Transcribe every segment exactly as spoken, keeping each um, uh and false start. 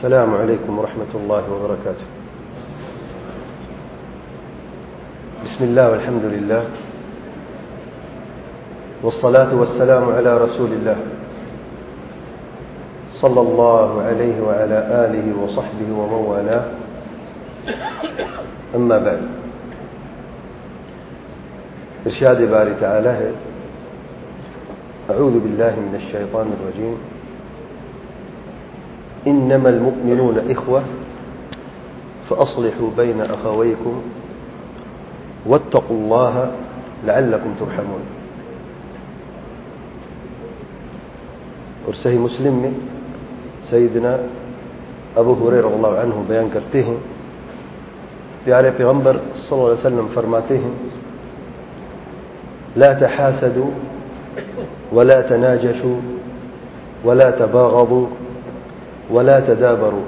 السلام عليكم ورحمة الله وبركاته. بسم الله والحمد لله والصلاة والسلام على رسول الله صلى الله عليه وعلى آله وصحبه ومن والاه. أما بعد، ارشاد باری تعالی ہے: اعوذ باللہ من الشیطان الرجیم انما المؤمنون اخوة فاصلحوا بین اخویکم واتقوا اللہ لعلکم ترحمون. اور صحیح مسلم میں سیدنا ابو ہریرہ رضی اللہ عنہ بیان کرتے ہیں، پیارے پیغمبر صلی اللہ علیہ وسلم فرماتے ہیں: لا تحاسدوا ولا تناجشوا ولا تباغضوا ولا تدابروا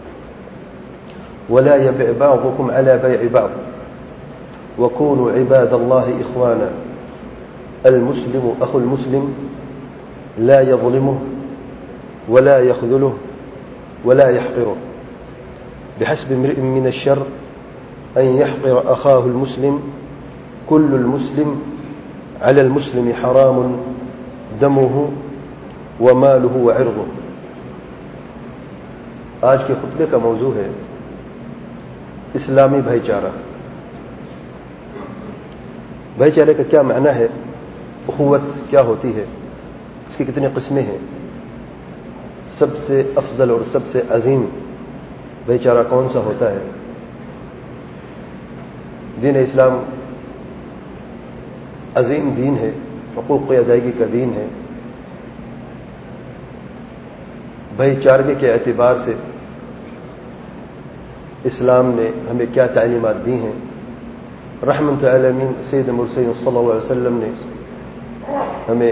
ولا يبع بعضكم على بيع بعض وكونوا عباد الله إخوانا. المسلم أخو المسلم لا يظلمه ولا يخذله ولا يحقره. بحسب امرئ من الشر أن يحقر أخاه المسلم. كل المسلم على المسلم حرام دمه وماله وعرضه. آج کے خطبے کا موضوع ہے اسلامی بھائی چارہ. بھائی چارے کا کیا معنی ہے؟ اخوت کیا ہوتی ہے؟ اس کی کتنی قسمیں ہیں؟ سب سے افضل اور سب سے عظیم بھائی چارہ کون سا ہوتا ہے؟ دین اسلام عظیم دین ہے، حقوق کی ادائیگی کا دین ہے. بھائی چارگی کے اعتبار سے اسلام نے ہمیں کیا تعلیمات دی ہیں؟ رحمت العالمین سید مرسلین صلی اللہ علیہ وسلم نے ہمیں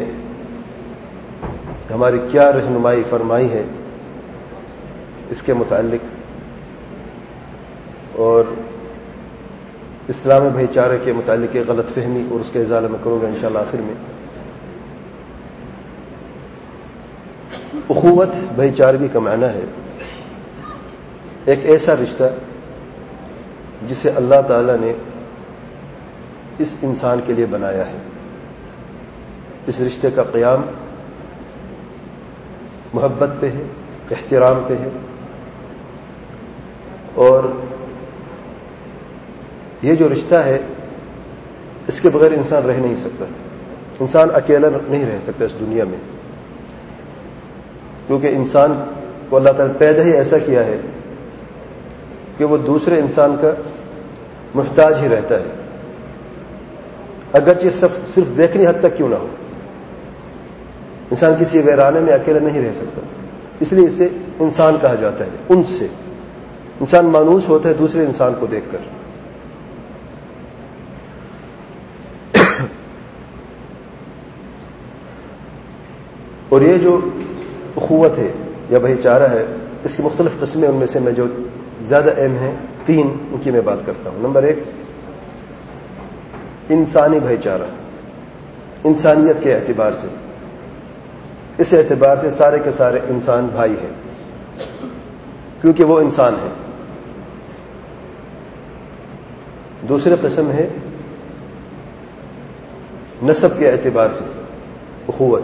ہماری کیا رہنمائی فرمائی ہے اس کے متعلق، اور اسلام بھائی چارے کے متعلق غلط فہمی اور اس کے ازالہ میں کروں گا انشاءاللہ آخر میں. اخوت بھائی چارگی کا معنی ہے ایک ایسا رشتہ جسے اللہ تعالی نے اس انسان کے لیے بنایا ہے. اس رشتے کا قیام محبت پہ ہے، احترام پہ ہے، اور یہ جو رشتہ ہے اس کے بغیر انسان رہ نہیں سکتا. انسان اکیلا نہیں رہ سکتا اس دنیا میں، کیونکہ انسان کو اللہ تعالیٰ پیدا ہی ایسا کیا ہے کہ وہ دوسرے انسان کا محتاج ہی رہتا ہے، اگرچہ صرف دیکھنے حد تک کیوں نہ ہو. انسان کسی ویرانے میں اکیلا نہیں رہ سکتا، اس لیے اسے انسان کہا جاتا ہے. ان سے انسان مانوس ہوتا ہے دوسرے انسان کو دیکھ کر. اور یہ جو اخوت ہے یا بھائی چارہ ہے، اس کی مختلف قسمیں، ان میں سے میں جو زیادہ اہم ہیں تین، ان کی میں بات کرتا ہوں. نمبر ایک، انسانی بھائی چارہ. انسانیت کے اعتبار سے، اس اعتبار سے سارے کے سارے انسان بھائی ہیں کیونکہ وہ انسان ہیں. دوسری قسم ہے نسب کے اعتبار سے اخوت.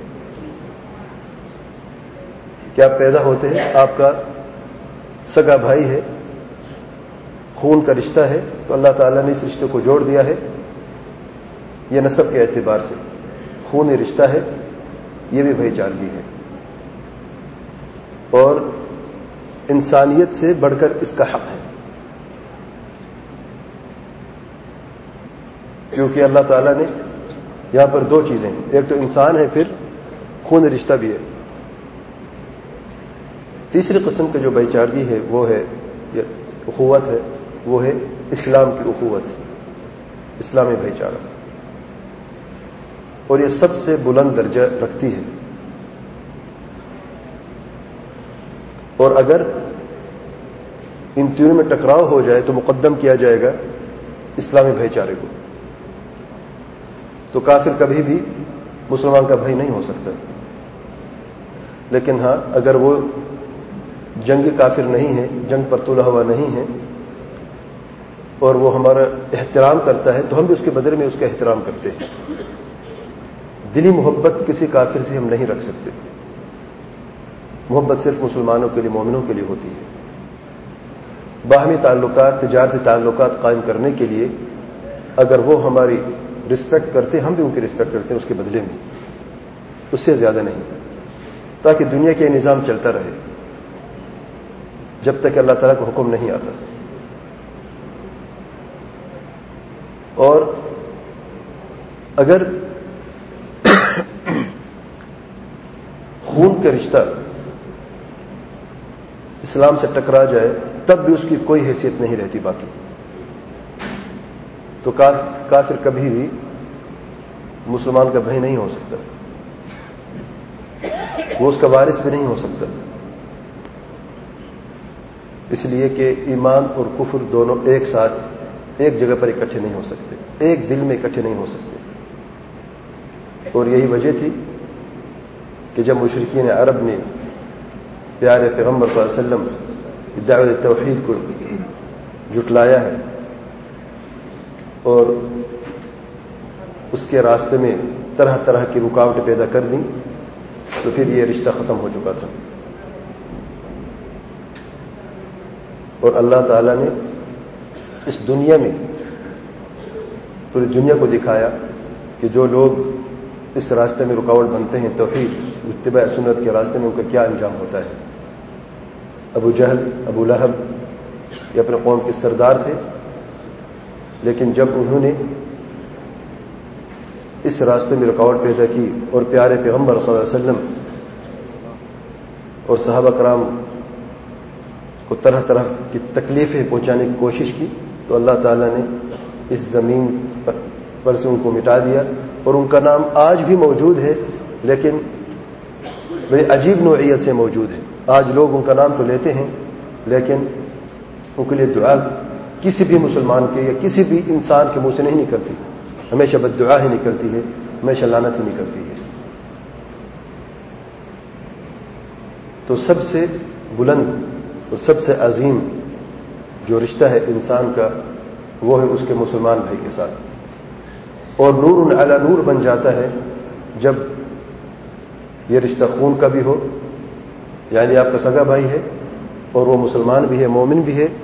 کیا پیدا ہوتے ہیں، آپ کا سگا بھائی ہے، خون کا رشتہ ہے، تو اللہ تعالیٰ نے اس رشتے کو جوڑ دیا ہے. یہ نسب کے اعتبار سے خونی رشتہ ہے، یہ بھی بھائی چارگی ہے. اور انسانیت سے بڑھ کر اس کا حق ہے، کیونکہ اللہ تعالیٰ نے یہاں پر دو چیزیں، ایک تو انسان ہے، پھر خون رشتہ بھی ہے. تیسری قسم کے جو بھائی چارگی ہے وہ ہے، یہ اخوت ہے، وہ ہے اسلام کی اخوت، اسلامی بھائی چارہ. اور یہ سب سے بلند درجہ رکھتی ہے. اور اگر ان تینوں میں ٹکراؤ ہو جائے تو مقدم کیا جائے گا اسلامی بھائی چارے کو. تو کافر کبھی بھی مسلمان کا بھائی نہیں ہو سکتا. لیکن ہاں، اگر وہ جنگ کافر نہیں ہے، جنگ پر تلا ہوا نہیں ہے، اور وہ ہمارا احترام کرتا ہے تو ہم بھی اس کے بدلے میں اس کا احترام کرتے ہیں۔ دلی محبت کسی کافر سے ہم نہیں رکھ سکتے، محبت صرف مسلمانوں کے لیے، مومنوں کے لیے ہوتی ہے۔ باہمی تعلقات، تجارتی تعلقات قائم کرنے کے لیے اگر وہ ہماری رسپیکٹ کرتے ہم بھی ان کی رسپیکٹ کرتے ہیں اس کے بدلے میں، اس سے زیادہ نہیں، تاکہ دنیا کے نظام چلتا رہے جب تک اللہ تعالیٰ کا حکم نہیں آتا۔ اور اگر خون کا رشتہ اسلام سے ٹکرا جائے تب بھی اس کی کوئی حیثیت نہیں رہتی باقی، تو کافر کبھی بھی مسلمان کا بھائی نہیں ہو سکتا، وہ اس کا وارث بھی نہیں ہو سکتا، اس لیے کہ ایمان اور کفر دونوں ایک ساتھ ایک جگہ پر اکٹھے نہیں ہو سکتے، ایک دل میں اکٹھے نہیں ہو سکتے۔ اور یہی وجہ تھی کہ جب مشرکین عرب نے پیارے پیغمبر صلی اللہ علیہ وسلم کی دعوت توحید کو جھٹلایا ہے اور اس کے راستے میں طرح طرح کی رکاوٹیں پیدا کر دیں، تو پھر یہ رشتہ ختم ہو چکا تھا۔ اور اللہ تعالیٰ نے اس دنیا میں پوری دنیا کو دکھایا کہ جو لوگ اس راستے میں رکاوٹ بنتے ہیں، توحید اتباع سنت کے راستے میں، ان کا کیا انجام ہوتا ہے۔ ابو جہل، ابو لہب یہ اپنے قوم کے سردار تھے، لیکن جب انہوں نے اس راستے میں رکاوٹ پیدا کی اور پیارے پیغمبر صلی اللہ علیہ وسلم اور صحابہ کرام کو طرح طرح کی تکلیفیں پہنچانے کی کوشش کی، تو اللہ تعالیٰ نے اس زمین پر سے ان کو مٹا دیا، اور ان کا نام آج بھی موجود ہے، لیکن بڑی عجیب نوعیت سے موجود ہے۔ آج لوگ ان کا نام تو لیتے ہیں، لیکن ان کے لیے دعا کسی بھی مسلمان کے یا کسی بھی انسان کے منہ سے نہیں نکلتی، ہمیشہ بد دعا ہی نکلتی ہے، ہمیشہ لعنت ہی نکلتی ہے۔ تو سب سے بلند اور سب سے عظیم جو رشتہ ہے انسان کا، وہ ہے اس کے مسلمان بھائی کے ساتھ، اور نور علی نور بن جاتا ہے جب یہ رشتہ خون کا بھی ہو، یعنی آپ کا سگا بھائی ہے اور وہ مسلمان بھی ہے، مومن بھی ہے،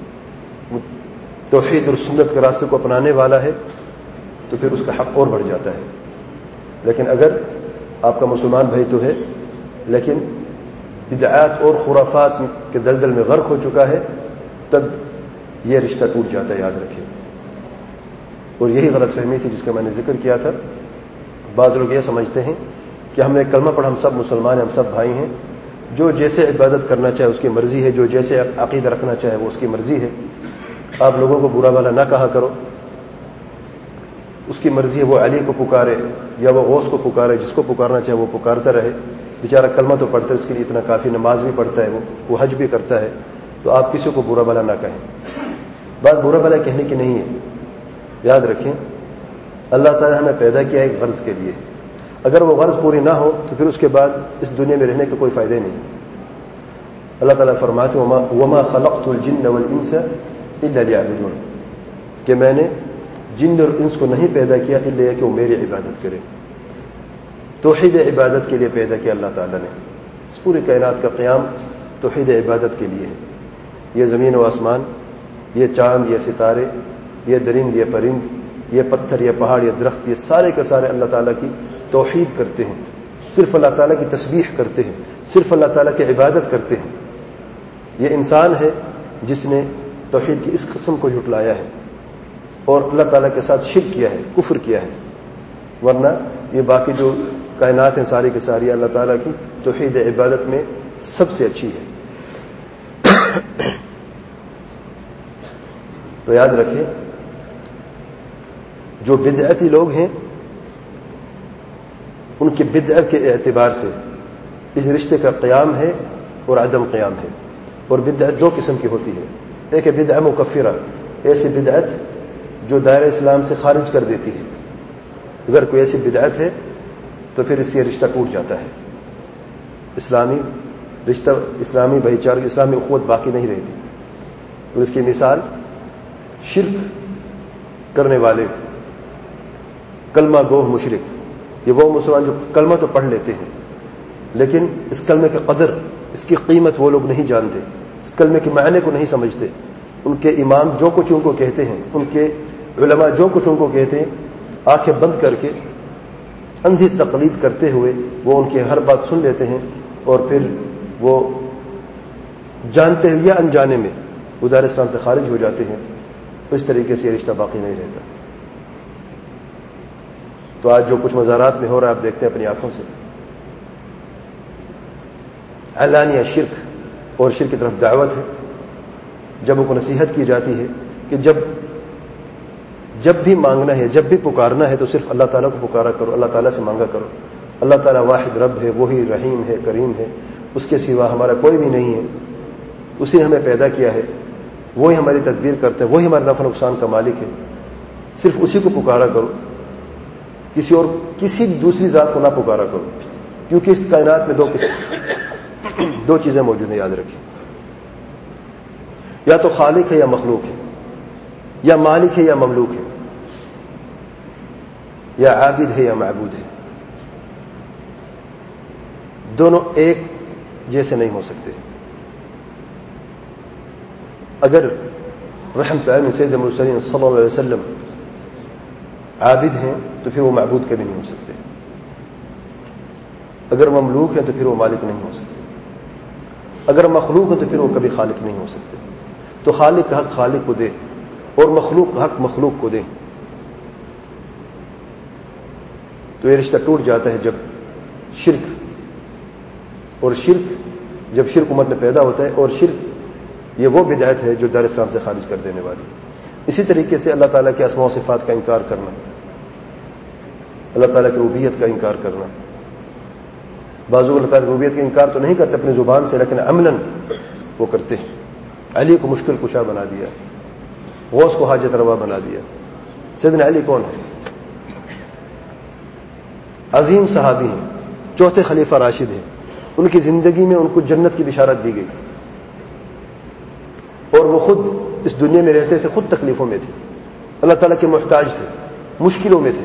توحید اور سنت کے راستے کو اپنانے والا ہے، تو پھر اس کا حق اور بڑھ جاتا ہے۔ لیکن اگر آپ کا مسلمان بھائی تو ہے لیکن بدعات اور خرافات کے دلدل میں غرق ہو چکا ہے، تب یہ رشتہ ٹوٹ جاتا ہے، یاد رکھیں۔ اور یہی غلط فہمی تھی جس کا میں نے ذکر کیا تھا۔ بعض لوگ یہ سمجھتے ہیں کہ ہم نے کلمہ پڑھ، ہم سب مسلمان ہیں، ہم سب بھائی ہیں، جو جیسے عبادت کرنا چاہے اس کی مرضی ہے، جو جیسے عقیدہ رکھنا چاہے وہ اس کی مرضی ہے، آپ لوگوں کو برا بھلا نہ کہا کرو، اس کی مرضی ہے، وہ علی کو پکارے یا وہ غوث کو پکارے، جس کو پکارنا چاہے وہ پکارتا رہے، بیچارہ کلمہ تو پڑھتا ہے، اس کے لیے اتنا کافی، نماز بھی پڑھتا ہے، وہ وہ حج بھی کرتا ہے، تو آپ کسی کو برا بھلا نہ کہیں۔ بات برا بھلا کہنے کی نہیں ہے، یاد رکھیں اللہ تعالیٰ ہمیں پیدا کیا ہے ایک غرض کے لیے، اگر وہ غرض پوری نہ ہو تو پھر اس کے بعد اس دنیا میں رہنے کا کوئی فائدہ نہیں۔ اللہ تعالیٰ فرماتے وما وما خلقت الجن والانس الا ليعبدون، کہ میں نے جن اور انس کو نہیں پیدا کیا الا کہ وہ میری عبادت کرے۔ توحید عبادت کے لیے پیدا کیا اللہ تعالیٰ نے، اس پوری کائنات کا قیام توحید عبادت کے لیے ہے۔ یہ زمین و آسمان، یہ چاند، یہ ستارے، یہ درند، یہ پرند، یہ پتھر، یہ پہاڑ، یہ درخت، یہ سارے کے سارے اللہ تعالیٰ کی توحید کرتے ہیں، صرف اللہ تعالیٰ کی تسبیح کرتے ہیں، صرف اللہ تعالیٰ کی عبادت کرتے ہیں۔ یہ انسان ہے جس نے توحید کی اس قسم کو جھٹلایا ہے اور اللہ تعالیٰ کے ساتھ شرک کیا ہے، کفر کیا ہے، ورنہ یہ باقی جو کائنات ہیں ساری کی ساری اللہ تعالیٰ کی توحید عبادت میں سب سے اچھی ہے۔ تو یاد رکھیں جو بدعتی لوگ ہیں ان کی بدعت کے اعتبار سے اس رشتے کا قیام ہے اور عدم قیام ہے۔ اور بدعت دو قسم کی ہوتی ہے، ایک ہے بدعت مکفرہ، ایسی بدعت جو دائرہ اسلام سے خارج کر دیتی ہے، اگر کوئی ایسی بدعت ہے تو پھر اس سے رشتہ ٹوٹ جاتا ہے، اسلامی رشتہ اسلامی بھائی چارہ اسلامی اخوت باقی نہیں رہتی. اور اس کی مثال شرک کرنے والے کلمہ گوہ مشرک، یہ وہ مسلمان جو کلمہ تو پڑھ لیتے ہیں لیکن اس کلمے کی قدر، اس کی قیمت وہ لوگ نہیں جانتے، اس کلمے کے معنی کو نہیں سمجھتے. ان کے امام جو کچھ ان کو کہتے ہیں، ان کے علماء جو کچھ ان کو کہتے ہیں، آنکھیں بند کر کے اندھی تقلید کرتے ہوئے وہ ان کی ہر بات سن لیتے ہیں اور پھر وہ جانتے ہوئے یا انجانے میں وہ دار اسلام سے خارج ہو جاتے ہیں. اس طریقے سے یہ رشتہ باقی نہیں رہتا. تو آج جو کچھ مزارات میں ہو رہا ہے آپ دیکھتے ہیں اپنی آنکھوں سے، علانیہ شرک اور شرک کی طرف دعوت ہے. جب ان کو نصیحت کی جاتی ہے کہ جب جب بھی مانگنا ہے، جب بھی پکارنا ہے تو صرف اللہ تعالیٰ کو پکارا کرو، اللہ تعالیٰ سے مانگا کرو. اللہ تعالیٰ واحد رب ہے، وہی رحیم ہے، کریم ہے، اس کے سوا ہمارا کوئی بھی نہیں ہے. اسی نے ہمیں پیدا کیا ہے، وہی ہماری تدبیر کرتا ہے، وہی ہمارے نفع نقصان کا مالک ہے. صرف اسی کو پکارا کرو، کسی اور کسی دوسری ذات کو نہ پکارا کرو، کیونکہ اس کائنات میں دو قسم دو چیزیں موجود ہیں، یاد رکھیں. یا تو خالق ہے یا مخلوق ہے، یا مالک ہے یا مملوک ہے، یا عابد ہے یا معبود ہے. دونوں ایک جیسے نہیں ہو سکتے. اگر رحمت اللہ سید المرسلین صلی اللہ علیہ وسلم عابد ہیں تو پھر وہ معبود کبھی نہیں ہو سکتے. اگر مملوک ہیں تو پھر وہ مالک نہیں ہو سکتے. اگر مخلوق ہے تو پھر وہ کبھی خالق نہیں ہو سکتے. تو خالق کا حق خالق کو دے اور مخلوق کا حق مخلوق کو دے. تو یہ رشتہ ٹوٹ جاتا ہے جب شرک اور شرک جب شرک امت میں پیدا ہوتا ہے، اور شرک یہ وہ بدعت ہے جو دار اسلام سے خارج کر دینے والی. اسی طریقے سے اللہ تعالیٰ کے اسماء و صفات کا انکار کرنا، اللہ تعالیٰ کی ربوبیت کا انکار کرنا. بعض لوگ اللہ تعالیٰ کی ربوبیت کا انکار تو نہیں کرتے اپنی زبان سے، لیکن عملاً وہ کرتے ہیں. علی کو مشکل کشا بنا دیا، غوث کو حاجت روا بنا دیا. سیدنا علی کون ہے؟ عظیم صحابی ہیں، چوتھے خلیفہ راشد ہیں. ان کی زندگی میں ان کو جنت کی بشارت دی گئی، اور وہ خود اس دنیا میں رہتے تھے، خود تکلیفوں میں تھے، اللہ تعالیٰ کے محتاج تھے، مشکلوں میں تھے.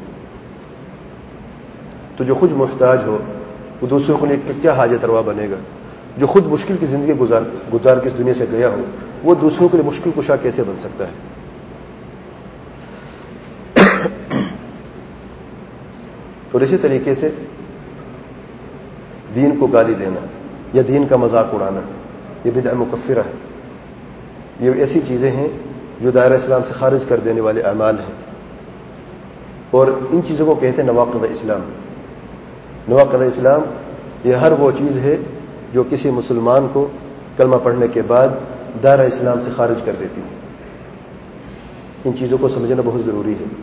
تو جو خود محتاج ہو وہ دوسروں کو لیے کیا حاجت روا بنے گا؟ جو خود مشکل کی زندگی گزار گزار کے اس دنیا سے گیا ہو وہ دوسروں کے لیے مشکل کشا کیسے بن سکتا ہے؟ اور اسی طریقے سے دین کو گالی دینا یا دین کا مذاق اڑانا یہ بدعہ مکفرہ ہے. یہ ایسی چیزیں ہیں جو دائرہ اسلام سے خارج کر دینے والے اعمال ہیں، اور ان چیزوں کو کہتے ہیں نواقض اسلام. نواقض اسلام یہ ہر وہ چیز ہے جو کسی مسلمان کو کلمہ پڑھنے کے بعد دائرہ اسلام سے خارج کر دیتی ہے. ان چیزوں کو سمجھنا بہت ضروری ہے.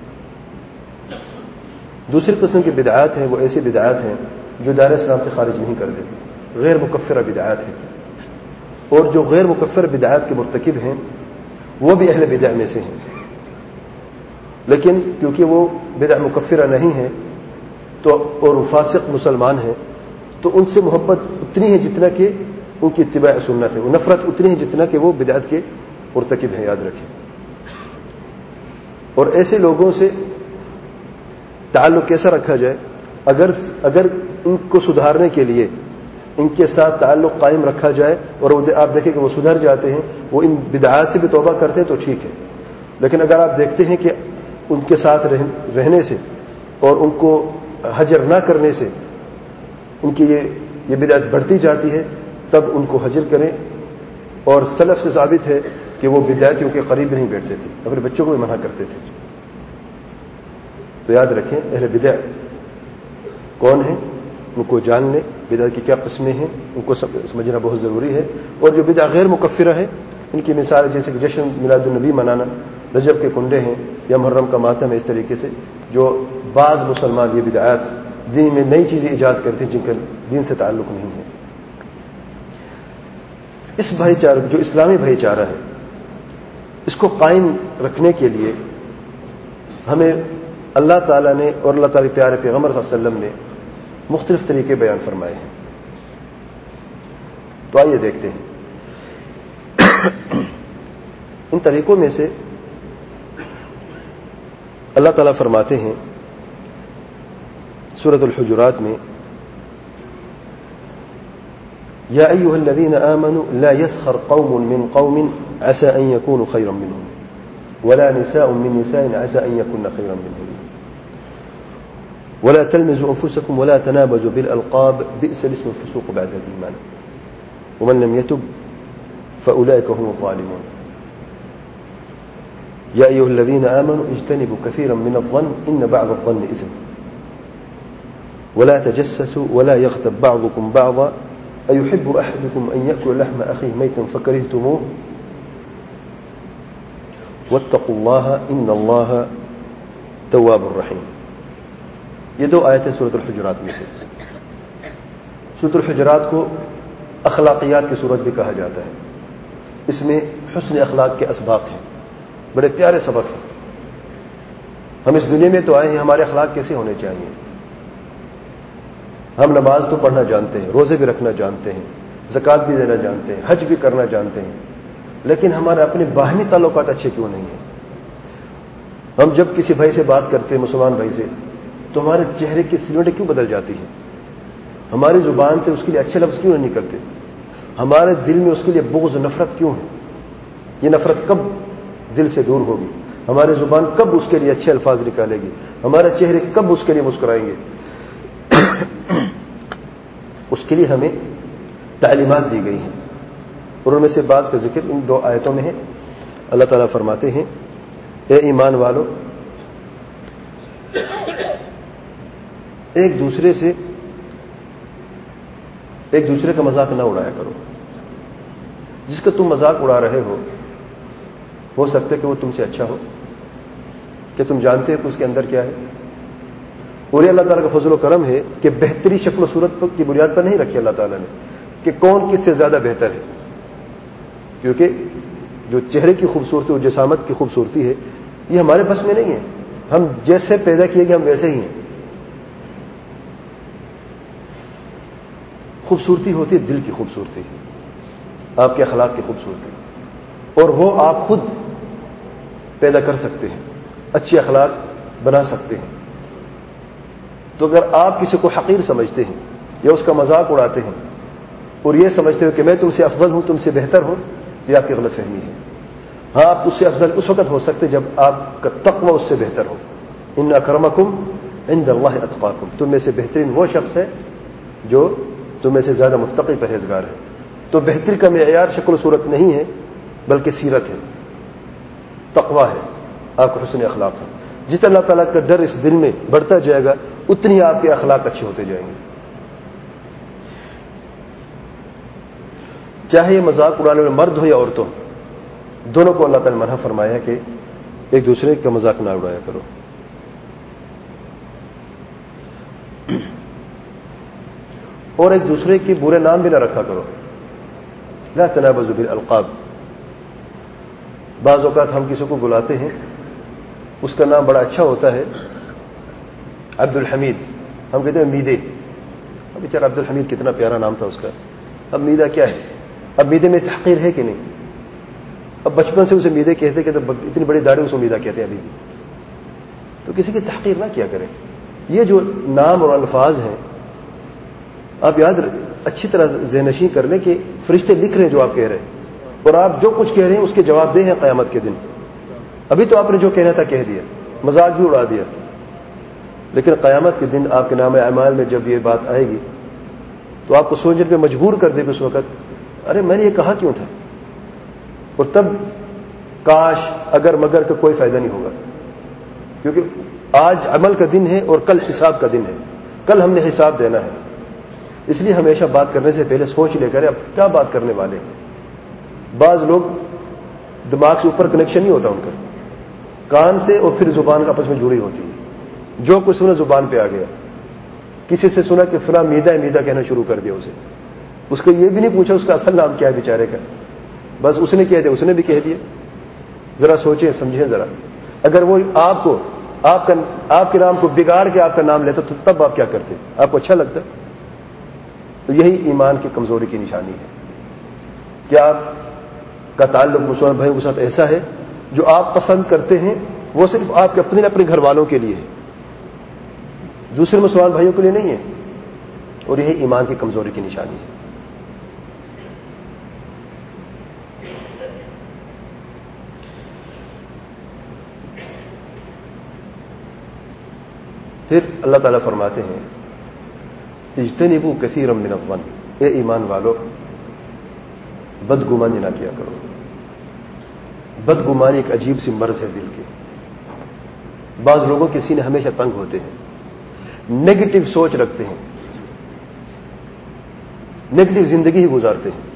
دوسری قسم کی بدعات ہیں وہ ایسی بدعات ہیں جو دائرہ اسلام سے خارج نہیں کر دیتی، غیر مکفرہ بدعات ہیں. اور جو غیر مکفر بدعات کے مرتکب ہیں وہ بھی اہل بدع میں سے ہیں، لیکن کیونکہ وہ بدع مکفرہ نہیں ہیں تو اور وہ فاسق مسلمان ہیں تو ان سے محبت اتنی ہے جتنا کہ ان کی اتباع سنت ہے، وہ نفرت اتنی ہے جتنا کہ وہ بدعت کے مرتکب ہیں. یاد رکھیں. اور ایسے لوگوں سے تعلق کیسا رکھا جائے؟ اگر اگر ان کو سدھارنے کے لیے ان کے ساتھ تعلق قائم رکھا جائے اور آپ دیکھیں کہ وہ سدھر جاتے ہیں، وہ ان بدعات سے بھی توبہ کرتے ہیں تو ٹھیک ہے. لیکن اگر آپ دیکھتے ہیں کہ ان کے ساتھ رہنے سے اور ان کو حجر نہ کرنے سے ان کی یہ یہ بدعت بڑھتی جاتی ہے تب ان کو حجر کریں. اور سلف سے ثابت ہے کہ وہ بدعتیوں کے قریب نہیں بیٹھتے تھے، اپنے بچوں کو بھی منع کرتے تھے. تو یاد رکھیں اہل بدع کون ہیں، ان کو جان لیں، بدعت کی کیا قسمیں ہیں ان کو سمجھنا بہت ضروری ہے. اور جو بدع غیر مکفرہ ہے ان کی مثال جیسے کہ جشن میلاد النبی منانا، رجب کے کنڈے ہیں یا محرم کا ماتم ہے، اس طریقے سے جو بعض مسلمان یہ بدعات دین میں نئی چیزیں ایجاد کرتے ہیں جن کا دین سے تعلق نہیں ہے. اس بھائی چارہ جو اسلامی بھائی چارہ ہے اس کو قائم رکھنے کے لیے ہمیں اللہ تعالیٰ نے اور اللہ تعالیٰ پیارے پیغمبر صلی اللہ علیہ وسلم نے مختلف طریقے بیان فرمائے ہیں. تو آئیے دیکھتے ہیں ان طریقوں میں سے اللہ تعالیٰ فرماتے ہیں سورۃ الحجرات میں یا ایھا الذین آمنوا لا يسخر قوم من قوم عسى ان يكونوا خيرا منهم ولا نساء من نساء عسى ان يكن خيرا منهم ولا تلمزوا انفسكم ولا تنابزوا بالالقاب بئس الاسم الفسوق بعد الايمان ومن لم يتب فاولئك هم الظالمون يا ايها الذين امنوا اجتنبوا كثيرا من الظن ان بعض الظن اثم ولا تجسسوا ولا يغتب بعضكم بعضا أيحب أحدكم أن يأكل لحم أخيه ميتا فكرهتموه واتقوا الله إن الله تواب رحيم. یہ دو آیتیں سورۃ الحجرات میں سے. سورۃ الحجرات کو اخلاقیات کی سورت بھی کہا جاتا ہے. اس میں حسن اخلاق کے اسباق ہیں, بڑے پیارے سبق ہیں. ہم اس دنیا میں تو آئے ہیں, ہمارے اخلاق کیسے ہونے چاہیے. ہم نماز تو پڑھنا جانتے ہیں, روزے بھی رکھنا جانتے ہیں, زکوٰۃ بھی دینا جانتے ہیں, حج بھی کرنا جانتے ہیں, لیکن ہمارے اپنے باہمی تعلقات اچھے کیوں نہیں ہیں. ہم جب کسی بھائی سے بات کرتے ہیں, مسلمان بھائی سے, تو ہمارے چہرے کی سلوٹیں کیوں بدل جاتی ہیں. ہماری زبان سے اس کے لیے اچھے لفظ کیوں نہیں نکلتے. ہمارے دل میں اس کے لیے بغض نفرت کیوں ہے. یہ نفرت کب دل سے دور ہوگی. ہماری زبان کب اس کے لیے اچھے الفاظ نکالے گی. ہمارے چہرے کب اس کے لیے مسکرائیں گے. اس کے لیے ہمیں تعلیمات دی گئی ہیں, اور ان میں سے بعض کا ذکر ان دو آیتوں میں ہے. اللہ تعالیٰ فرماتے ہیں اے ایمان والو, ایک دوسرے سے ایک دوسرے کا مذاق نہ اڑایا کرو. جس کا تم مذاق اڑا رہے ہو ہو سکتا ہے کہ وہ تم سے اچھا ہو, کہ تم جانتے ہو کہ اس کے اندر کیا ہے. اور یہ اللہ تعالیٰ کا فضل و کرم ہے کہ بہتری شکل و صورت کی بنیاد پر نہیں رکھی اللہ تعالیٰ نے کہ کون کس سے زیادہ بہتر ہے, کیونکہ جو چہرے کی خوبصورتی اور جسامت کی خوبصورتی ہے یہ ہمارے بس میں نہیں ہے. ہم جیسے پیدا کیے گئے ہم ویسے ہی ہیں. خوبصورتی ہوتی ہے دل کی خوبصورتی, آپ کے اخلاق کی خوبصورتی, اور وہ آپ خود پیدا کر سکتے ہیں, اچھے اخلاق بنا سکتے ہیں. تو اگر آپ کسی کو حقیر سمجھتے ہیں یا اس کا مذاق اڑاتے ہیں اور یہ سمجھتے ہو کہ میں تم سے افضل ہوں, تم سے بہتر ہوں, یہ آپ کی غلط فہمی ہے. ہاں, آپ اس سے افضل اس وقت ہو سکتے جب آپ کا تقوی اس سے بہتر ہو. ان اکرمکم عند اللہ اتقاکم, تم میں سے بہترین وہ شخص ہے جو تم میں سے زیادہ متقی پرہیزگار ہے. تو بہتری کا معیار شکل و صورت نہیں ہے بلکہ سیرت ہے, تقوی ہے, آپ کو حسن اخلاق ہے. جتنا اللہ تعالیٰ کا ڈر اس دل میں بڑھتا جائے گا اتنی آپ کے اخلاق اچھے ہوتے جائیں گے. چاہے یہ مذاق اڑانے میں مرد ہو یا عورتوں, دونوں کو اللہ تعالیٰ نے منع فرمایا کہ ایک دوسرے کا مذاق نہ اڑایا کرو. اور ایک دوسرے کے برے نام بھی نہ رکھا کرو. لا تنابزوا بالالقاب. بعض اوقات ہم کسی کو بلاتے ہیں, اس کا نام بڑا اچھا ہوتا ہے, عبد الحمید, ہم کہتے ہیں میدے. اب بیچارہ عبد الحمید کتنا پیارا نام تھا اس کا. اب میدہ کیا ہے؟ اب میدے میں تحقیر ہے کہ نہیں؟ اب بچپن سے اسے میدے کہتے کہ اتنی بڑی داڑھی اسے میدہ کہتے ہیں ابھی بھی. تو کسی کی تحقیر نہ کیا کریں. یہ جو نام اور الفاظ ہیں آپ یاد اچھی طرح ذہن نشین کر لیں کہ فرشتے لکھ رہے ہیں جو آپ کہہ رہے ہیں, اور آپ جو کچھ کہہ رہے ہیں اس کے جواب دہ ہیں قیامت کے دن. ابھی تو آپ نے جو کہنا تھا کہہ دیا, مذاق بھی اڑا دیا, لیکن قیامت کے دن آپ کے نام اعمال میں جب یہ بات آئے گی تو آپ کو سوچنے پہ مجبور کر دے گا اس وقت, ارے میں نے یہ کہا کیوں تھا. اور تب کاش اگر مگر کا کوئی فائدہ نہیں ہوگا, کیونکہ آج عمل کا دن ہے اور کل حساب کا دن ہے. کل ہم نے حساب دینا ہے. اس لیے ہمیشہ بات کرنے سے پہلے سوچ لے کر اب کیا بات کرنے والے ہیں. بعض لوگ دماغ سے اوپر کنیکشن نہیں ہوتا ان کا, کان سے اور پھر زبان کا آپس میں جڑی ہوتی ہے. جو کچھ سنا زبان پہ آ گیا. کسی سے سنا کہ فلاں میدا ہے, میدا کہنا شروع کر دیا اسے. اس کو یہ بھی نہیں پوچھا اس کا اصل نام کیا ہے بیچارے کا, بس اس نے کہہ دیا, اس نے بھی کہہ دیا. ذرا سوچیں سمجھیں ذرا, اگر وہ آپ کو آپ کا آپ کے نام کو بگاڑ کے آپ کا نام لیتا تو تب آپ کیا کرتے؟ آپ کو اچھا لگتا؟ تو یہی ایمان کی کمزوری کی نشانی ہے. کیا آپ کا تعلق مسلمان بھائیوں کے ساتھ ایسا ہے جو آپ پسند کرتے ہیں وہ صرف آپ کے اپنے اپنے گھر والوں کے لیے ہے، دوسرے مسلمان بھائیوں کے لیے نہیں ہے؟ اور یہی ایمان کی کمزوری کی نشانی ہے۔ پھر اللہ تعالیٰ فرماتے ہیں اجتنبوا کثیرا من الظن، اے ایمان والو بدگمانی نہ کیا کرو۔ بدگمانی ایک عجیب سی مرض ہے دل کی۔ بعض لوگوں کے سینے ہمیشہ تنگ ہوتے ہیں، نیگیٹو سوچ رکھتے ہیں، نیگیٹو زندگی ہی گزارتے ہیں،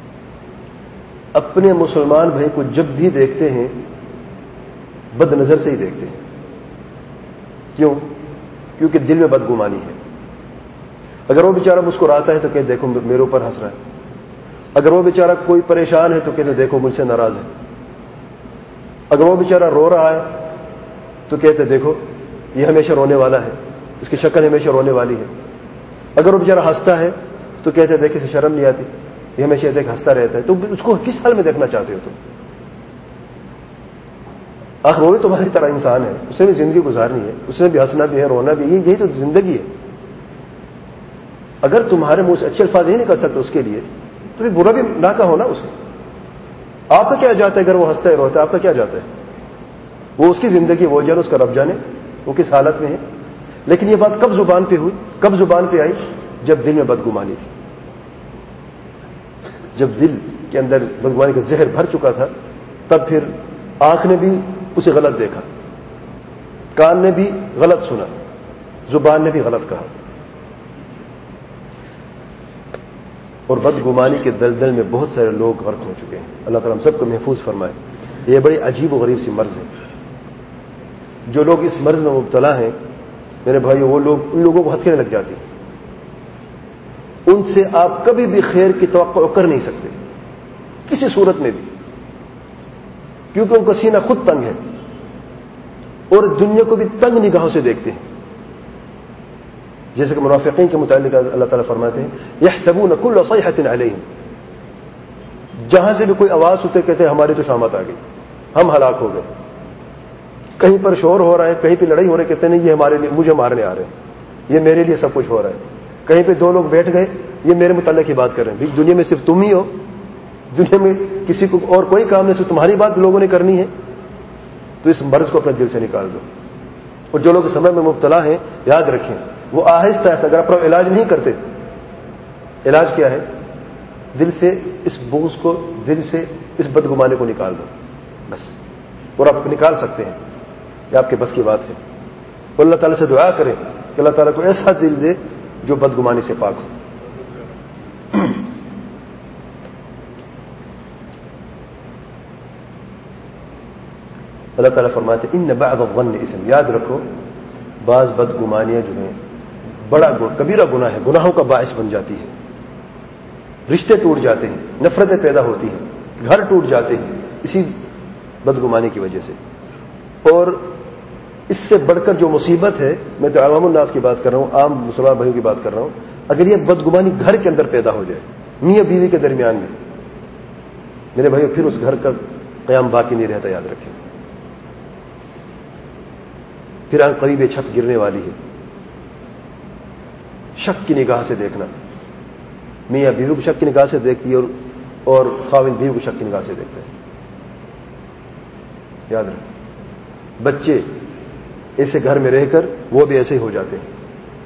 اپنے مسلمان بھائی کو جب بھی دیکھتے ہیں بد نظر سے ہی دیکھتے ہیں۔ کیوں؟ کیونکہ دل میں بدگمانی ہے۔ اگر وہ بیچارہ مسکراتا ہے تو کہتے دیکھو میرے اوپر ہنس رہا ہے، اگر وہ بیچارہ کوئی پریشان ہے تو کہتے دیکھو مجھ سے ناراض ہے، اگر وہ بیچارہ رو رہا ہے تو کہتے دیکھو یہ ہمیشہ رونے والا ہے، اس کی شکل ہمیشہ رونے والی ہے، اگر وہ بیچارہ ہنستا ہے تو کہتے دیکھے اسے شرم نہیں آتی، یہ ہمیشہ دیکھ ہنستا رہتا ہے۔ تو اس کو کس حال میں دیکھنا چاہتے ہو تم؟ آخر وہ بھی تمہاری طرح انسان ہے، اس نے بھی زندگی گزارنی ہے، اس نے بھی ہنسنا بھی ہے، رونا بھی ہے، یہی تو زندگی ہے۔ اگر تمہارے منہ سے اچھے الفاظ نہیں نکل سکتے اس کے لیے تو پھر برا بھی نہ کہو نا اسے۔ آپ کا کیا جاتا ہے اگر وہ ہنستا ہے روتا ہے، آپ کا کیا جاتا ہے؟ وہ اس کی زندگی، وہ جانے، اس کا رب جانے وہ کس حالت میں ہے۔ لیکن یہ بات کب زبان پہ ہوئی، کب زبان پہ آئی؟ جب دل میں بدگمانی تھی، جب دل کے اندر بدگمانی کا زہر بھر چکا تھا، تب پھر آنکھ نے بھی اسے غلط دیکھا، کان نے بھی غلط سنا، زبان نے بھی غلط کہا، اور بدگمانی کے دلدل میں بہت سارے لوگ غرق ہو چکے ہیں۔ اللہ تعالیٰ ہم سب کو محفوظ فرمائے۔ یہ بڑی عجیب و غریب سی مرض ہے۔ جو لوگ اس مرض میں مبتلا ہیں میرے بھائیو، وہ لوگ ان لوگوں کو ہتھیلی لگ جاتی، ان سے آپ کبھی بھی خیر کی توقع کر نہیں سکتے کسی صورت میں بھی، کیونکہ ان کا سینہ خود تنگ ہے اور دنیا کو بھی تنگ نگاہوں سے دیکھتے ہیں۔ جیسے کہ منافقین کے متعلق اللہ تعالیٰ فرماتے ہیں یحسبون کل صیحۃ علیہم، جہاں سے بھی کوئی آواز سنتے کہتے ہیں ہماری تو شامت آ گئی، ہم ہلاک ہو گئے۔ کہیں پر شور ہو رہا ہے، کہیں پہ لڑائی ہو رہی ہے، کہتے نہیں یہ ہمارے لیے، مجھے مارنے آ رہے ہیں، یہ میرے لیے سب کچھ ہو رہا ہے۔ کہیں پہ دو لوگ بیٹھ گئے، یہ میرے متعلق ہی بات کر رہے ہیں۔ دنیا میں صرف تم ہی ہو، دنیا میں کسی کو اور کوئی کام نہیں، صرف تمہاری بات لوگوں نے کرنی ہے۔ تو اس مرض کو اپنے دل سے نکال دو۔ اور جو لوگ اس سمے میں مبتلا ہیں یاد رکھیں وہ آہستہ آہستہ، اگر اپنا علاج نہیں کرتے، علاج کیا ہے؟ دل سے اس بغض کو، دل سے اس بدگمانے کو نکال دو بس، اور آپ نکال سکتے ہیں، یہ آپ کے بس کی بات ہے۔ اور اللہ تعالیٰ سے دعا کریں کہ اللہ تعالیٰ کو ایسا دل دے جو بدگمانی سے پاک ہو۔ اللہ تعالیٰ فرماتے ان بعض الظن اثم، یاد رکھو بعض بدگمانیاں جو ہیں بڑا کبیرہ گناہ ہے، گناہوں کا باعث بن جاتی ہے، رشتے ٹوٹ جاتے ہیں، نفرتیں پیدا ہوتی ہیں، گھر ٹوٹ جاتے ہیں اسی بدگمانی کی وجہ سے۔ اور اس سے بڑھ کر جو مصیبت ہے، میں تو عوام الناس کی بات کر رہا ہوں، عام مسلمان بھائیوں کی بات کر رہا ہوں، اگر یہ بدگمانی گھر کے اندر پیدا ہو جائے، میاں بیوی کے درمیان میں، میرے بھائیوں پھر اس گھر کا قیام باقی نہیں رہتا، یاد رکھیں۔ پھر آن قریب یہ چھت گرنے والی ہے۔ شک کی نگاہ سے دیکھنا، میاں بیوی کو شک کی نگاہ سے دیکھتی ہے، اور اور خاوند بیوی کو شک کی نگاہ سے دیکھتا ہے، یاد رکھیں۔ بچے ایسے گھر میں رہ کر وہ بھی ایسے ہی ہو جاتے ہیں،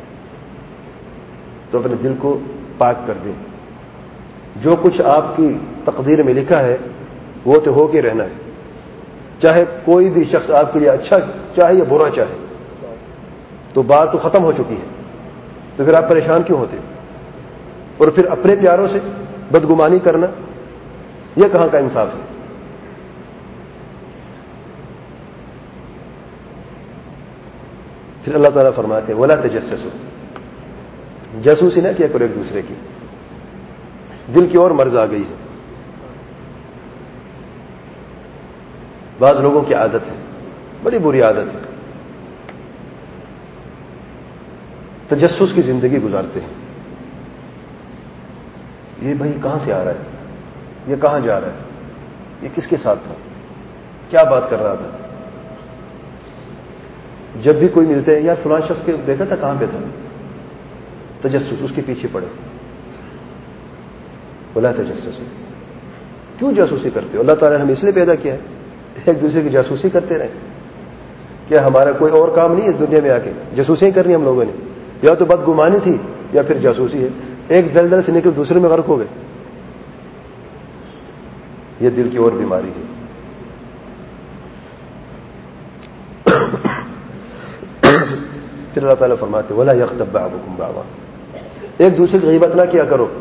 تو اپنے دل کو پاک کر دیں۔ جو کچھ آپ کی تقدیر میں لکھا ہے وہ تو ہو کے رہنا ہے، چاہے کوئی بھی شخص آپ کے لیے اچھا چاہے یا برا چاہے، تو بات تو ختم ہو چکی ہے، تو پھر آپ پریشان کیوں ہوتے؟ اور پھر اپنے پیاروں سے بدگمانی کرنا، یہ کہاں کا انصاف ہے؟ پھر اللہ تعالیٰ فرماتے ہیں وَلَا تَجَسَّسُوا، جاسوسی نہ کیا کرو ایک دوسرے کی۔ دل کی اور مرض آ گئی ہے، بعض لوگوں کی عادت ہے، بڑی بری عادت ہے، تجسس کی زندگی گزارتے ہیں۔ یہ بھائی کہاں سے آ رہا ہے؟ یہ کہاں جا رہا ہے, یہ کس کے ساتھ تھا, کیا بات کر رہا تھا. جب بھی کوئی ملتے ہیں, یار فلاں شخص کے دیکھا تھا کہاں پہ تھا, تجسس, اس کے پیچھے پڑے. بولا تجسس, کیوں جاسوسی کرتے ہو؟ اللہ تعالیٰ نے ہمیں اس لیے پیدا کیا ہے ایک دوسرے کی جاسوسی کرتے رہیں. کیا ہمارا کوئی اور کام نہیں ہے اس دنیا میں آ کے جاسوسیاں کرنی ہم لوگوں نے؟ یا تو بدگمانی تھی یا پھر جاسوسی ہے. ایک دلدل سے نکل دوسرے میں غرق ہو گئے. یہ دل کی اور بیماری ہے. پھر اللہ تعالیٰ فرماتے وَلَا يَغْتَبْ بَعْضُكُمْ بَعْضًا, ایک دوسرے کی غیبت نہ کیا کرو.